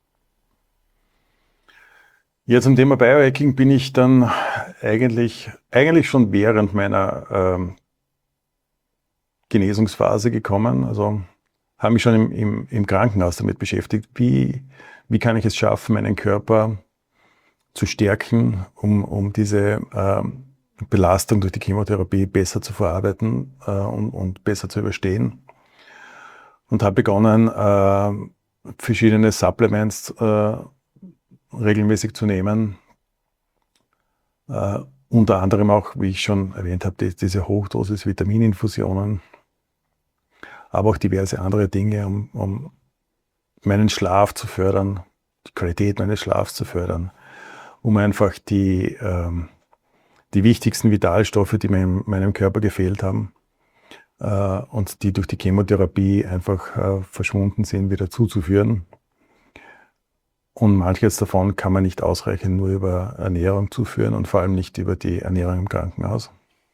Ja, zum Thema Biohacking bin ich dann eigentlich, eigentlich schon während meiner ähm, Genesungsphase gekommen. Also habe mich schon im, im, im Krankenhaus damit beschäftigt, wie, wie kann ich es schaffen, meinen Körper zu stärken, um, um diese ähm, Belastung durch die Chemotherapie besser zu verarbeiten äh, und, und besser zu überstehen. Und habe begonnen, äh, verschiedene Supplements äh, regelmäßig zu nehmen. Äh, unter anderem auch, wie ich schon erwähnt habe, die, diese Hochdosis-Vitamininfusionen, aber auch diverse andere Dinge, um, um meinen Schlaf zu fördern, die Qualität meines Schlafs zu fördern, um einfach die, ähm, die wichtigsten Vitalstoffe, die mir in meinem Körper gefehlt haben äh, und die durch die Chemotherapie einfach äh, verschwunden sind, wieder zuzuführen. Und manches davon kann man nicht ausreichend nur über Ernährung zuführen und vor allem nicht über die Ernährung im Krankenhaus.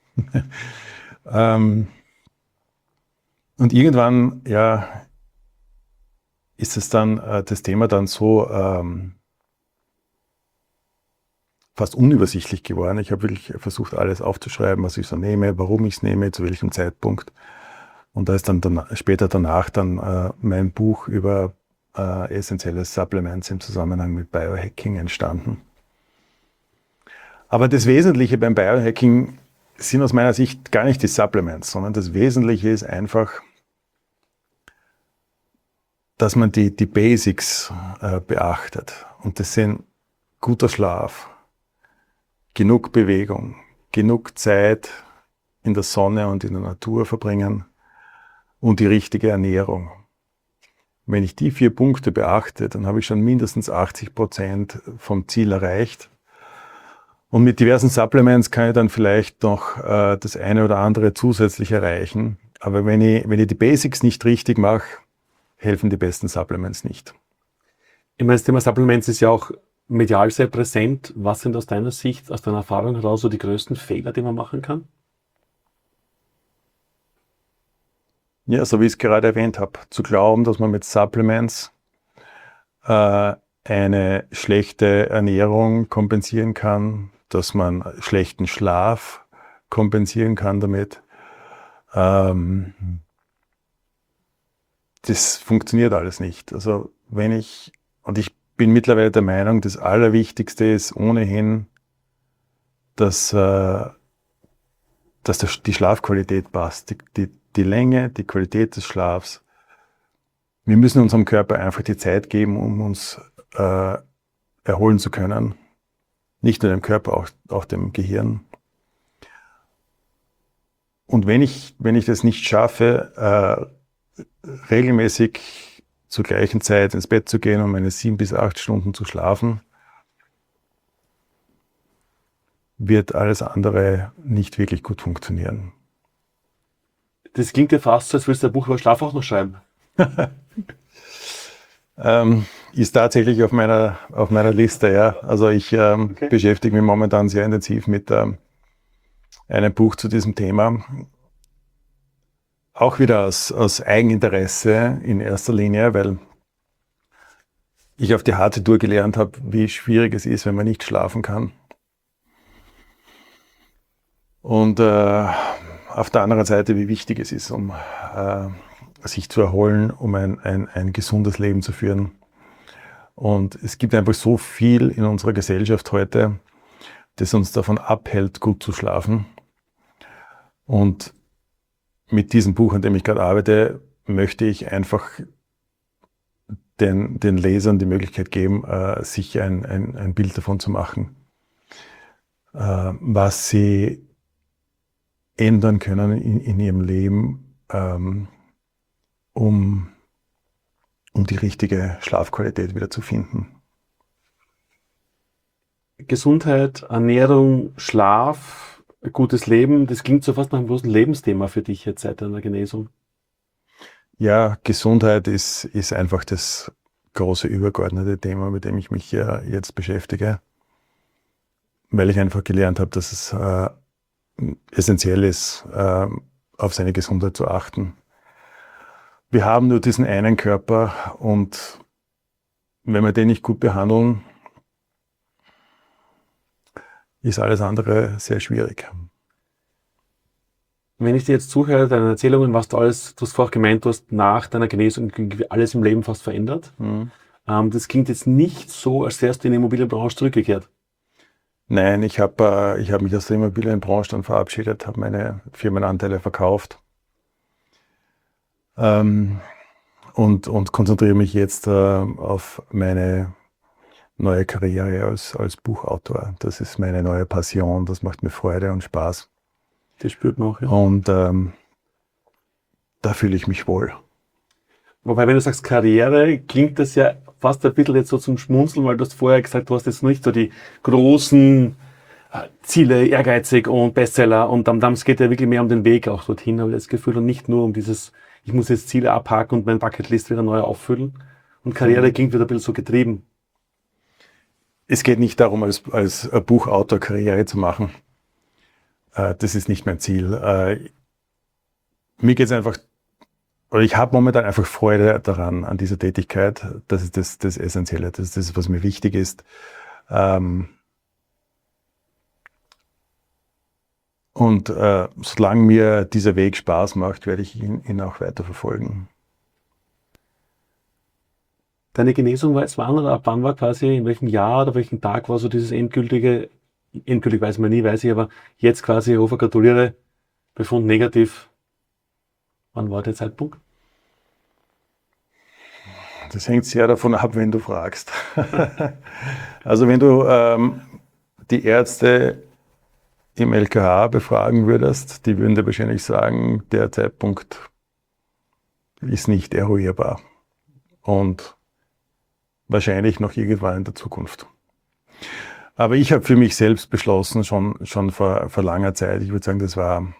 ähm, und irgendwann, ja, ist es dann, äh, das Thema dann so ähm, fast unübersichtlich geworden. Ich habe wirklich versucht, alles aufzuschreiben, was ich so nehme, warum ich es nehme, zu welchem Zeitpunkt. Und da ist dann, dann später danach dann äh, mein Buch über äh, essentielle Supplements im Zusammenhang mit Biohacking entstanden. Aber das Wesentliche beim Biohacking sind aus meiner Sicht gar nicht die Supplements, sondern das Wesentliche ist einfach, dass man die, die Basics äh, beachtet. Und das sind guter Schlaf, genug Bewegung, genug Zeit in der Sonne und in der Natur verbringen und die richtige Ernährung. Wenn ich die vier Punkte beachte, dann habe ich schon mindestens achtzig Prozent vom Ziel erreicht. Und mit diversen Supplements kann ich dann vielleicht noch äh, das eine oder andere zusätzlich erreichen. Aber wenn ich, wenn ich die Basics nicht richtig mache, helfen die besten Supplements nicht. Ich meine, das Thema Supplements ist ja auch medial sehr präsent. Was sind aus deiner Sicht, aus deiner Erfahrung heraus so die größten Fehler, die man machen kann? Ja, so wie ich es gerade erwähnt habe, zu glauben, dass man mit Supplements äh, eine schlechte Ernährung kompensieren kann, dass man schlechten Schlaf kompensieren kann damit. Ähm, das funktioniert alles nicht. Also wenn ich, und ich bin mittlerweile der Meinung, das Allerwichtigste ist ohnehin, dass, äh, dass das, die Schlafqualität passt, die, die, die Länge, die Qualität des Schlafs. Wir müssen unserem Körper einfach die Zeit geben, um uns äh, erholen zu können. Nicht nur dem Körper, auch, auch dem Gehirn. Und wenn ich, wenn ich das nicht schaffe, äh, regelmäßig zur gleichen Zeit ins Bett zu gehen und meine sieben bis acht Stunden zu schlafen, wird alles andere nicht wirklich gut funktionieren. Das klingt ja fast so, als würdest du ein Buch über Schlaf auch noch schreiben. ähm, ist tatsächlich auf meiner, auf meiner Liste, ja. Also ich ähm, okay. beschäftige mich momentan sehr intensiv mit ähm, einem Buch zu diesem Thema. Auch wieder aus, aus Eigeninteresse in erster Linie, weil ich auf die harte Tour gelernt habe, wie schwierig es ist, wenn man nicht schlafen kann. Und äh, auf der anderen Seite, wie wichtig es ist, um äh, sich zu erholen, um ein, ein, ein gesundes Leben zu führen. Und es gibt einfach so viel in unserer Gesellschaft heute, das uns davon abhält, gut zu schlafen. Und mit diesem Buch, an dem ich gerade arbeite, möchte ich einfach den, den Lesern die Möglichkeit geben, äh, sich ein, ein, ein Bild davon zu machen, äh, was sie ändern können in, in ihrem Leben, ähm, um, um die richtige Schlafqualität wieder zu finden. Gesundheit, Ernährung, Schlaf, gutes Leben, das klingt so fast nach einem großen Lebensthema für dich jetzt seit deiner Genesung. Ja, Gesundheit ist, ist einfach das große übergeordnete Thema, mit dem ich mich ja jetzt beschäftige, weil ich einfach gelernt habe, dass es äh, essentiell ist, äh, auf seine Gesundheit zu achten. Wir haben nur diesen einen Körper und wenn wir den nicht gut behandeln, ist alles andere sehr schwierig. Wenn ich dir jetzt zuhöre, deine Erzählungen, was du alles, du hast vorher gemeint, du hast nach deiner Genesung alles im Leben fast verändert. Mhm. Ähm, das klingt jetzt nicht so, als wärst du in die Immobilienbranche zurückgekehrt. Nein, ich habe äh, ich hab mich aus der Immobilienbranche dann verabschiedet, habe meine Firmenanteile verkauft ähm, und, und konzentriere mich jetzt äh, auf meine neue Karriere als, als Buchautor. Das ist meine neue Passion, das macht mir Freude und Spaß. Das spürt man auch, ja. Und ähm, da fühle ich mich wohl. Wobei, wenn du sagst Karriere, klingt das ja fast ein bisschen jetzt so zum Schmunzeln, weil du hast vorher gesagt, du hast jetzt nicht so die großen äh, Ziele, ehrgeizig und Bestseller und dann, dann es geht ja wirklich mehr um den Weg auch dorthin, habe ich das Gefühl, und nicht nur um dieses, ich muss jetzt Ziele abhaken und mein Bucketlist wieder neu auffüllen. Und Karriere Mhm. klingt wieder ein bisschen so getrieben. Es geht nicht darum, als, als Buchautor Karriere zu machen. Äh, das ist nicht mein Ziel. Äh, mir geht es einfach, oder ich habe momentan einfach Freude daran, an dieser Tätigkeit. Das ist das, das Essentielle, das ist das, was mir wichtig ist. Ähm, und äh, solange mir dieser Weg Spaß macht, werde ich ihn, ihn auch weiter verfolgen. Deine Genesung war jetzt wann oder ab wann war quasi, in welchem Jahr oder welchem Tag war so dieses endgültige, endgültig weiß man nie, weiß ich, aber jetzt quasi, Hofer, gratuliere, Befund negativ. Wann war der Zeitpunkt? Das hängt sehr davon ab, wenn du fragst. Also wenn du ähm, die Ärzte im L K H befragen würdest, die würden dir wahrscheinlich sagen, der Zeitpunkt ist nicht eruierbar und wahrscheinlich noch irgendwann in der Zukunft. Aber ich habe für mich selbst beschlossen, schon, schon vor, vor langer Zeit, ich würde sagen, das war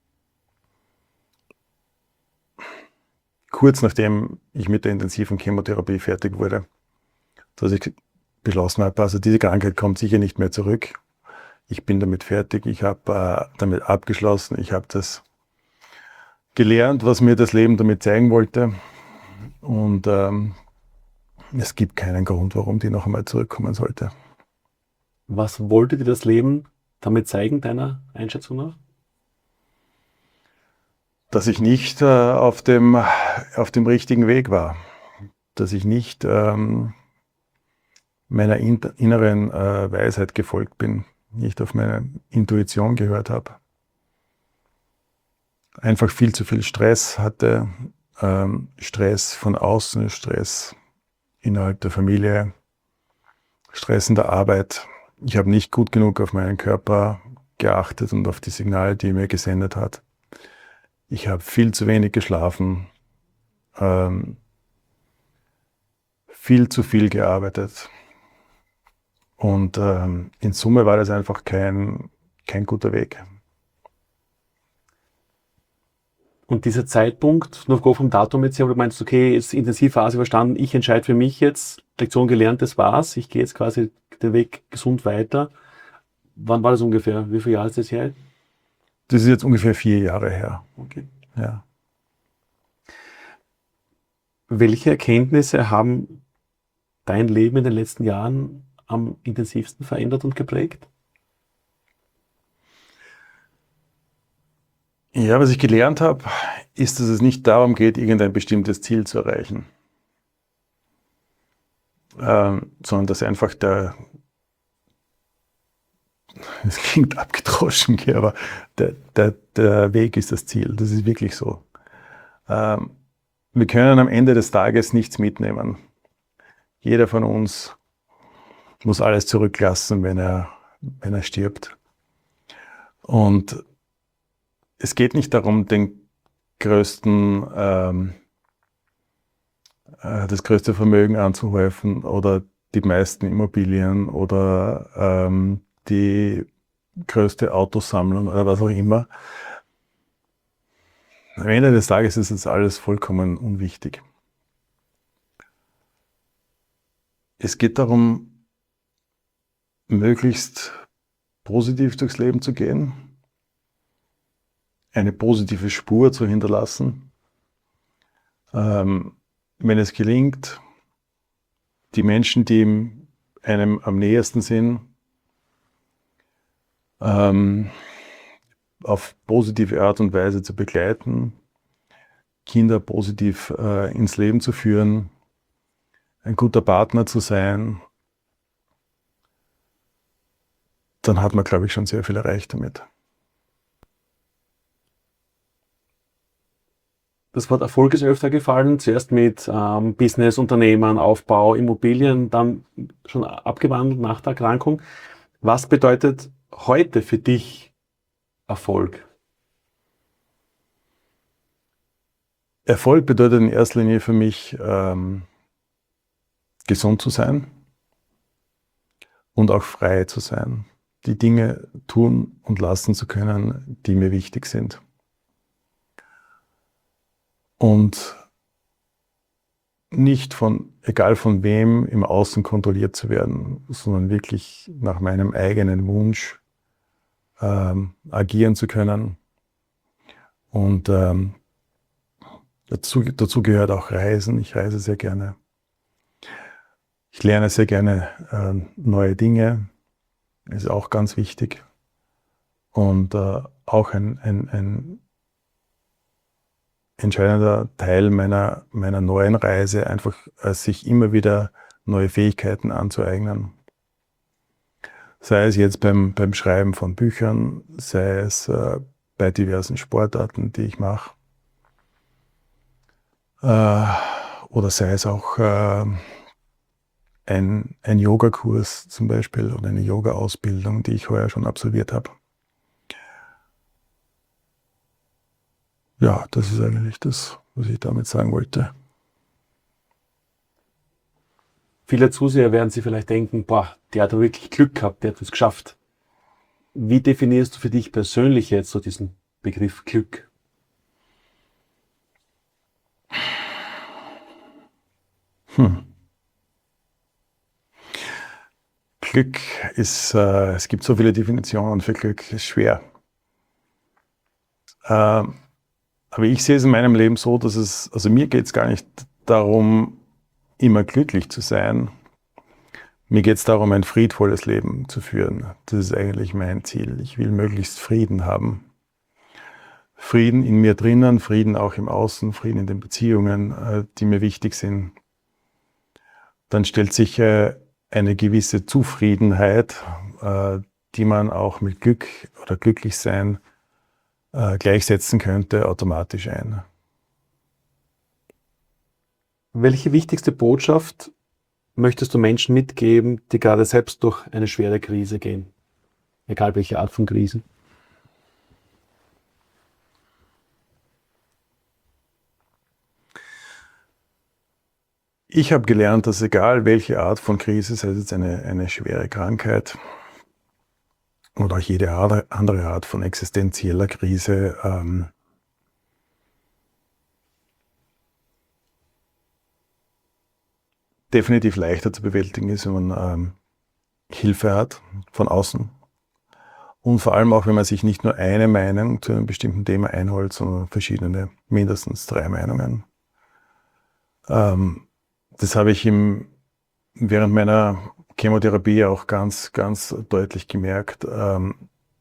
kurz nachdem ich mit der intensiven Chemotherapie fertig wurde, dass ich beschlossen habe, also diese Krankheit kommt sicher nicht mehr zurück. Ich bin damit fertig, ich habe äh, damit abgeschlossen, ich habe das gelernt, was mir das Leben damit zeigen wollte. Und ähm, es gibt keinen Grund, warum die noch einmal zurückkommen sollte. Was wollte dir das Leben damit zeigen, deiner Einschätzung nach? Dass ich nicht äh, auf, dem, auf dem richtigen Weg war. Dass ich nicht ähm, meiner in, inneren äh, Weisheit gefolgt bin, nicht auf meine Intuition gehört habe. Einfach viel zu viel Stress hatte, ähm, Stress von außen, Stress innerhalb der Familie, Stress in der Arbeit. Ich habe nicht gut genug auf meinen Körper geachtet und auf die Signale, die er mir gesendet hat. Ich habe viel zu wenig geschlafen, ähm, viel zu viel gearbeitet. Und ähm, in Summe war das einfach kein, kein guter Weg. Und dieser Zeitpunkt, nur vom Datum jetzt her, wo du meinst, okay, jetzt Intensivphase überstanden, ich entscheide für mich jetzt, Lektion gelernt, das war's, ich gehe jetzt quasi den Weg gesund weiter. Wann war das ungefähr? Wie viele Jahre ist das her? Das ist jetzt ungefähr vier Jahre her. Okay. Ja. Welche Erkenntnisse haben dein Leben in den letzten Jahren am intensivsten verändert und geprägt? Ja, was ich gelernt habe, ist, dass es nicht darum geht, irgendein bestimmtes Ziel zu erreichen, ähm, sondern dass einfach der, es klingt abgedroschen, aber der, der, der Weg ist das Ziel. Das ist wirklich so. Ähm, wir können am Ende des Tages nichts mitnehmen. Jeder von uns muss alles zurücklassen, wenn er, wenn er stirbt. Und es geht nicht darum, den größten, ähm, äh, das größte Vermögen anzuhäufen oder die meisten Immobilien oder ähm, die größte Autosammlung oder was auch immer. Am Ende des Tages ist es alles vollkommen unwichtig. Es geht darum, möglichst positiv durchs Leben zu gehen, eine positive Spur zu hinterlassen. Ähm, wenn es gelingt, die Menschen, die einem am nähersten sind, ähm, auf positive Art und Weise zu begleiten, Kinder positiv äh, ins Leben zu führen, ein guter Partner zu sein, dann hat man, glaube ich, schon sehr viel erreicht damit. Das Wort Erfolg ist öfter gefallen, zuerst mit ähm, Business, Unternehmen, Aufbau, Immobilien, dann schon abgewandelt nach der Erkrankung. Was bedeutet heute für dich Erfolg? Erfolg bedeutet in erster Linie für mich, ähm, gesund zu sein und auch frei zu sein, die Dinge tun und lassen zu können, die mir wichtig sind. Und nicht von, egal von wem, im Außen kontrolliert zu werden, sondern wirklich nach meinem eigenen Wunsch ähm, agieren zu können. Und ähm, dazu, dazu gehört auch Reisen. Ich reise sehr gerne. Ich lerne sehr gerne äh, neue Dinge. Ist auch ganz wichtig. Und äh, auch ein, ein, ein entscheidender Teil meiner, meiner neuen Reise, einfach äh, sich immer wieder neue Fähigkeiten anzueignen. Sei es jetzt beim, beim Schreiben von Büchern, sei es äh, bei diversen Sportarten, die ich mache. Äh, oder sei es auch äh, ein, ein Yogakurs zum Beispiel oder eine Yoga-Ausbildung, die ich heuer schon absolviert habe. Ja, das ist eigentlich das, was ich damit sagen wollte. Viele Zuseher werden sich vielleicht denken, boah, der hat wirklich Glück gehabt, der hat es geschafft. Wie definierst du für dich persönlich jetzt so diesen Begriff Glück? Hm. Glück ist, äh, es gibt so viele Definitionen für Glück, ist schwer. Ähm, aber ich sehe es in meinem Leben so, dass es, also mir geht es gar nicht darum, immer glücklich zu sein. Mir geht es darum, ein friedvolles Leben zu führen. Das ist eigentlich mein Ziel. Ich will möglichst Frieden haben. Frieden in mir drinnen, Frieden auch im Außen, Frieden in den Beziehungen, äh, die mir wichtig sind. Dann stellt sich äh, eine gewisse Zufriedenheit, äh, die man auch mit Glück oder Glücklichsein äh, gleichsetzen könnte, automatisch ein. Welche wichtigste Botschaft möchtest du Menschen mitgeben, die gerade selbst durch eine schwere Krise gehen? Egal welche Art von Krisen. Ich habe gelernt, dass egal welche Art von Krise, sei es jetzt eine, eine schwere Krankheit oder auch jede andere Art von existenzieller Krise, ähm, definitiv leichter zu bewältigen ist, wenn man ähm, Hilfe hat von außen. Und vor allem auch, wenn man sich nicht nur eine Meinung zu einem bestimmten Thema einholt, sondern verschiedene, mindestens drei Meinungen. Ähm, das habe ich im, während meiner Chemotherapie auch ganz, ganz deutlich gemerkt. Ähm,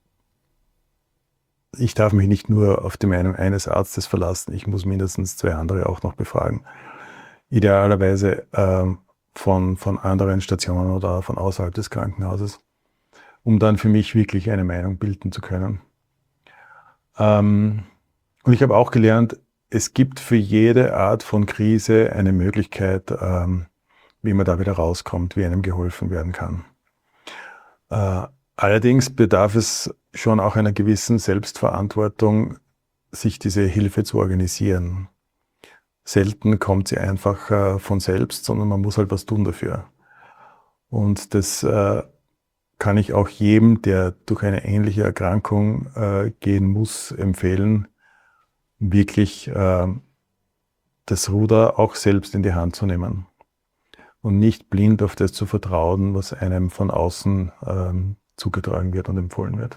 ich darf mich nicht nur auf die Meinung eines Arztes verlassen, ich muss mindestens zwei andere auch noch befragen. Idealerweise ähm, von, von anderen Stationen oder von außerhalb des Krankenhauses, um dann für mich wirklich eine Meinung bilden zu können. Ähm, und ich habe auch gelernt, es gibt für jede Art von Krise eine Möglichkeit, ähm, wie man da wieder rauskommt, wie einem geholfen werden kann. Äh, allerdings bedarf es schon auch einer gewissen Selbstverantwortung, sich diese Hilfe zu organisieren. Selten kommt sie einfach äh, von selbst, sondern man muss halt was tun dafür. Und das äh, kann ich auch jedem, der durch eine ähnliche Erkrankung äh, gehen muss, empfehlen, wirklich äh, das Ruder auch selbst in die Hand zu nehmen und nicht blind auf das zu vertrauen, was einem von außen ähm, zugetragen wird und empfohlen wird.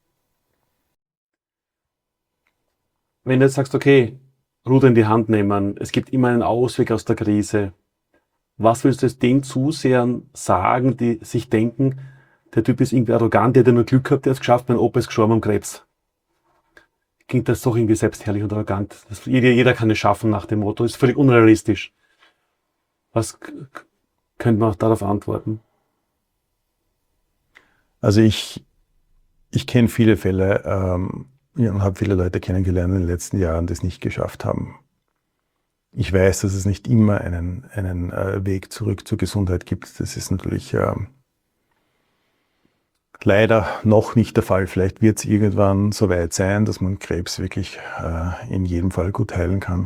Wenn du jetzt sagst, okay, Ruder in die Hand nehmen, es gibt immer einen Ausweg aus der Krise, was willst du jetzt den Zusehern sagen, die sich denken, der Typ ist irgendwie arrogant, der hat ja nur Glück gehabt, der hat es geschafft, mein Opa ist gestorben am Krebs. Klingt das doch irgendwie selbstherrlich und arrogant. Das, jeder, jeder kann es schaffen nach dem Motto, ist völlig unrealistisch. Was k- k- könnte man darauf antworten? Also ich, ich kenne viele Fälle ähm, ja, und habe viele Leute kennengelernt in den letzten Jahren, die es nicht geschafft haben. Ich weiß, dass es nicht immer einen, einen äh, Weg zurück zur Gesundheit gibt. Das ist natürlich ähm, leider noch nicht der Fall. Vielleicht wird es irgendwann so weit sein, dass man Krebs wirklich äh, in jedem Fall gut heilen kann.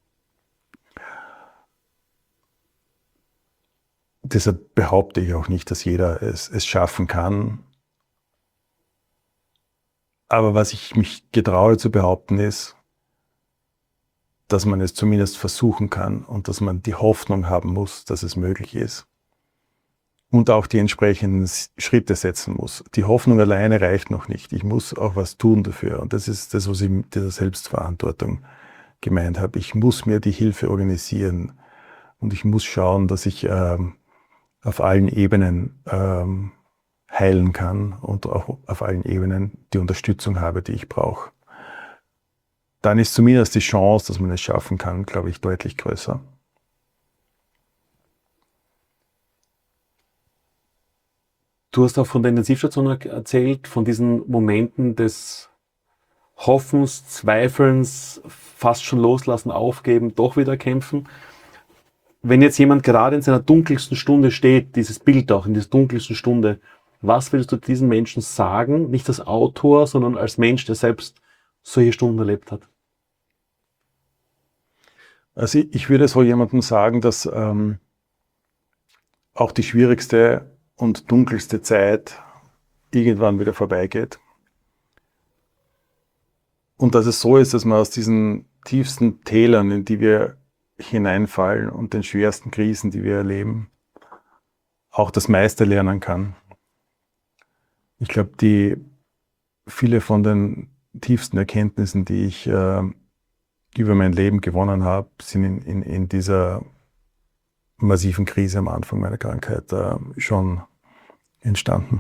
Deshalb behaupte ich auch nicht, dass jeder es, es schaffen kann. Aber was ich mich getraue zu behaupten ist, dass man es zumindest versuchen kann und dass man die Hoffnung haben muss, dass es möglich ist. Und auch die entsprechenden Schritte setzen muss. Die Hoffnung alleine reicht noch nicht. Ich muss auch was tun dafür. Und das ist das, was ich mit dieser Selbstverantwortung gemeint habe. Ich muss mir die Hilfe organisieren. Und ich muss schauen, dass ich ähm, auf allen Ebenen ähm, heilen kann und auch auf allen Ebenen die Unterstützung habe, die ich brauche. Dann ist zumindest die Chance, dass man es schaffen kann, glaube ich, deutlich größer. Du hast auch von der Intensivstation erzählt, von diesen Momenten des Hoffens, Zweifelns, fast schon loslassen, aufgeben, doch wieder kämpfen. Wenn jetzt jemand gerade in seiner dunkelsten Stunde steht, dieses Bild auch in dieser dunkelsten Stunde, was willst du diesen Menschen sagen? Nicht als Autor, sondern als Mensch, der selbst solche Stunden erlebt hat. Also ich würde so jemandem sagen, dass ähm, auch die schwierigste und dunkelste Zeit irgendwann wieder vorbeigeht. Und dass es so ist, dass man aus diesen tiefsten Tälern, in die wir hineinfallen und den schwersten Krisen, die wir erleben, auch das meiste lernen kann. Ich glaube, die viele von den tiefsten Erkenntnissen, die ich äh, über mein Leben gewonnen habe, sind in, in, in dieser massiven Krise am Anfang meiner Krankheit äh, schon entstanden.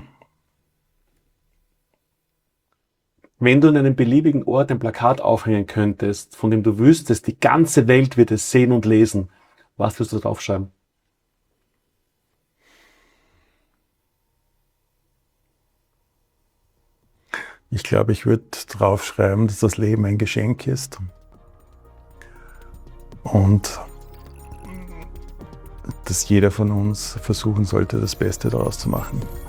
Wenn du in einem beliebigen Ort ein Plakat aufhängen könntest, von dem du wüsstest, die ganze Welt wird es sehen und lesen, was würdest du draufschreiben? Ich glaube, ich würde draufschreiben, dass das Leben ein Geschenk ist und dass jeder von uns versuchen sollte, das Beste daraus zu machen.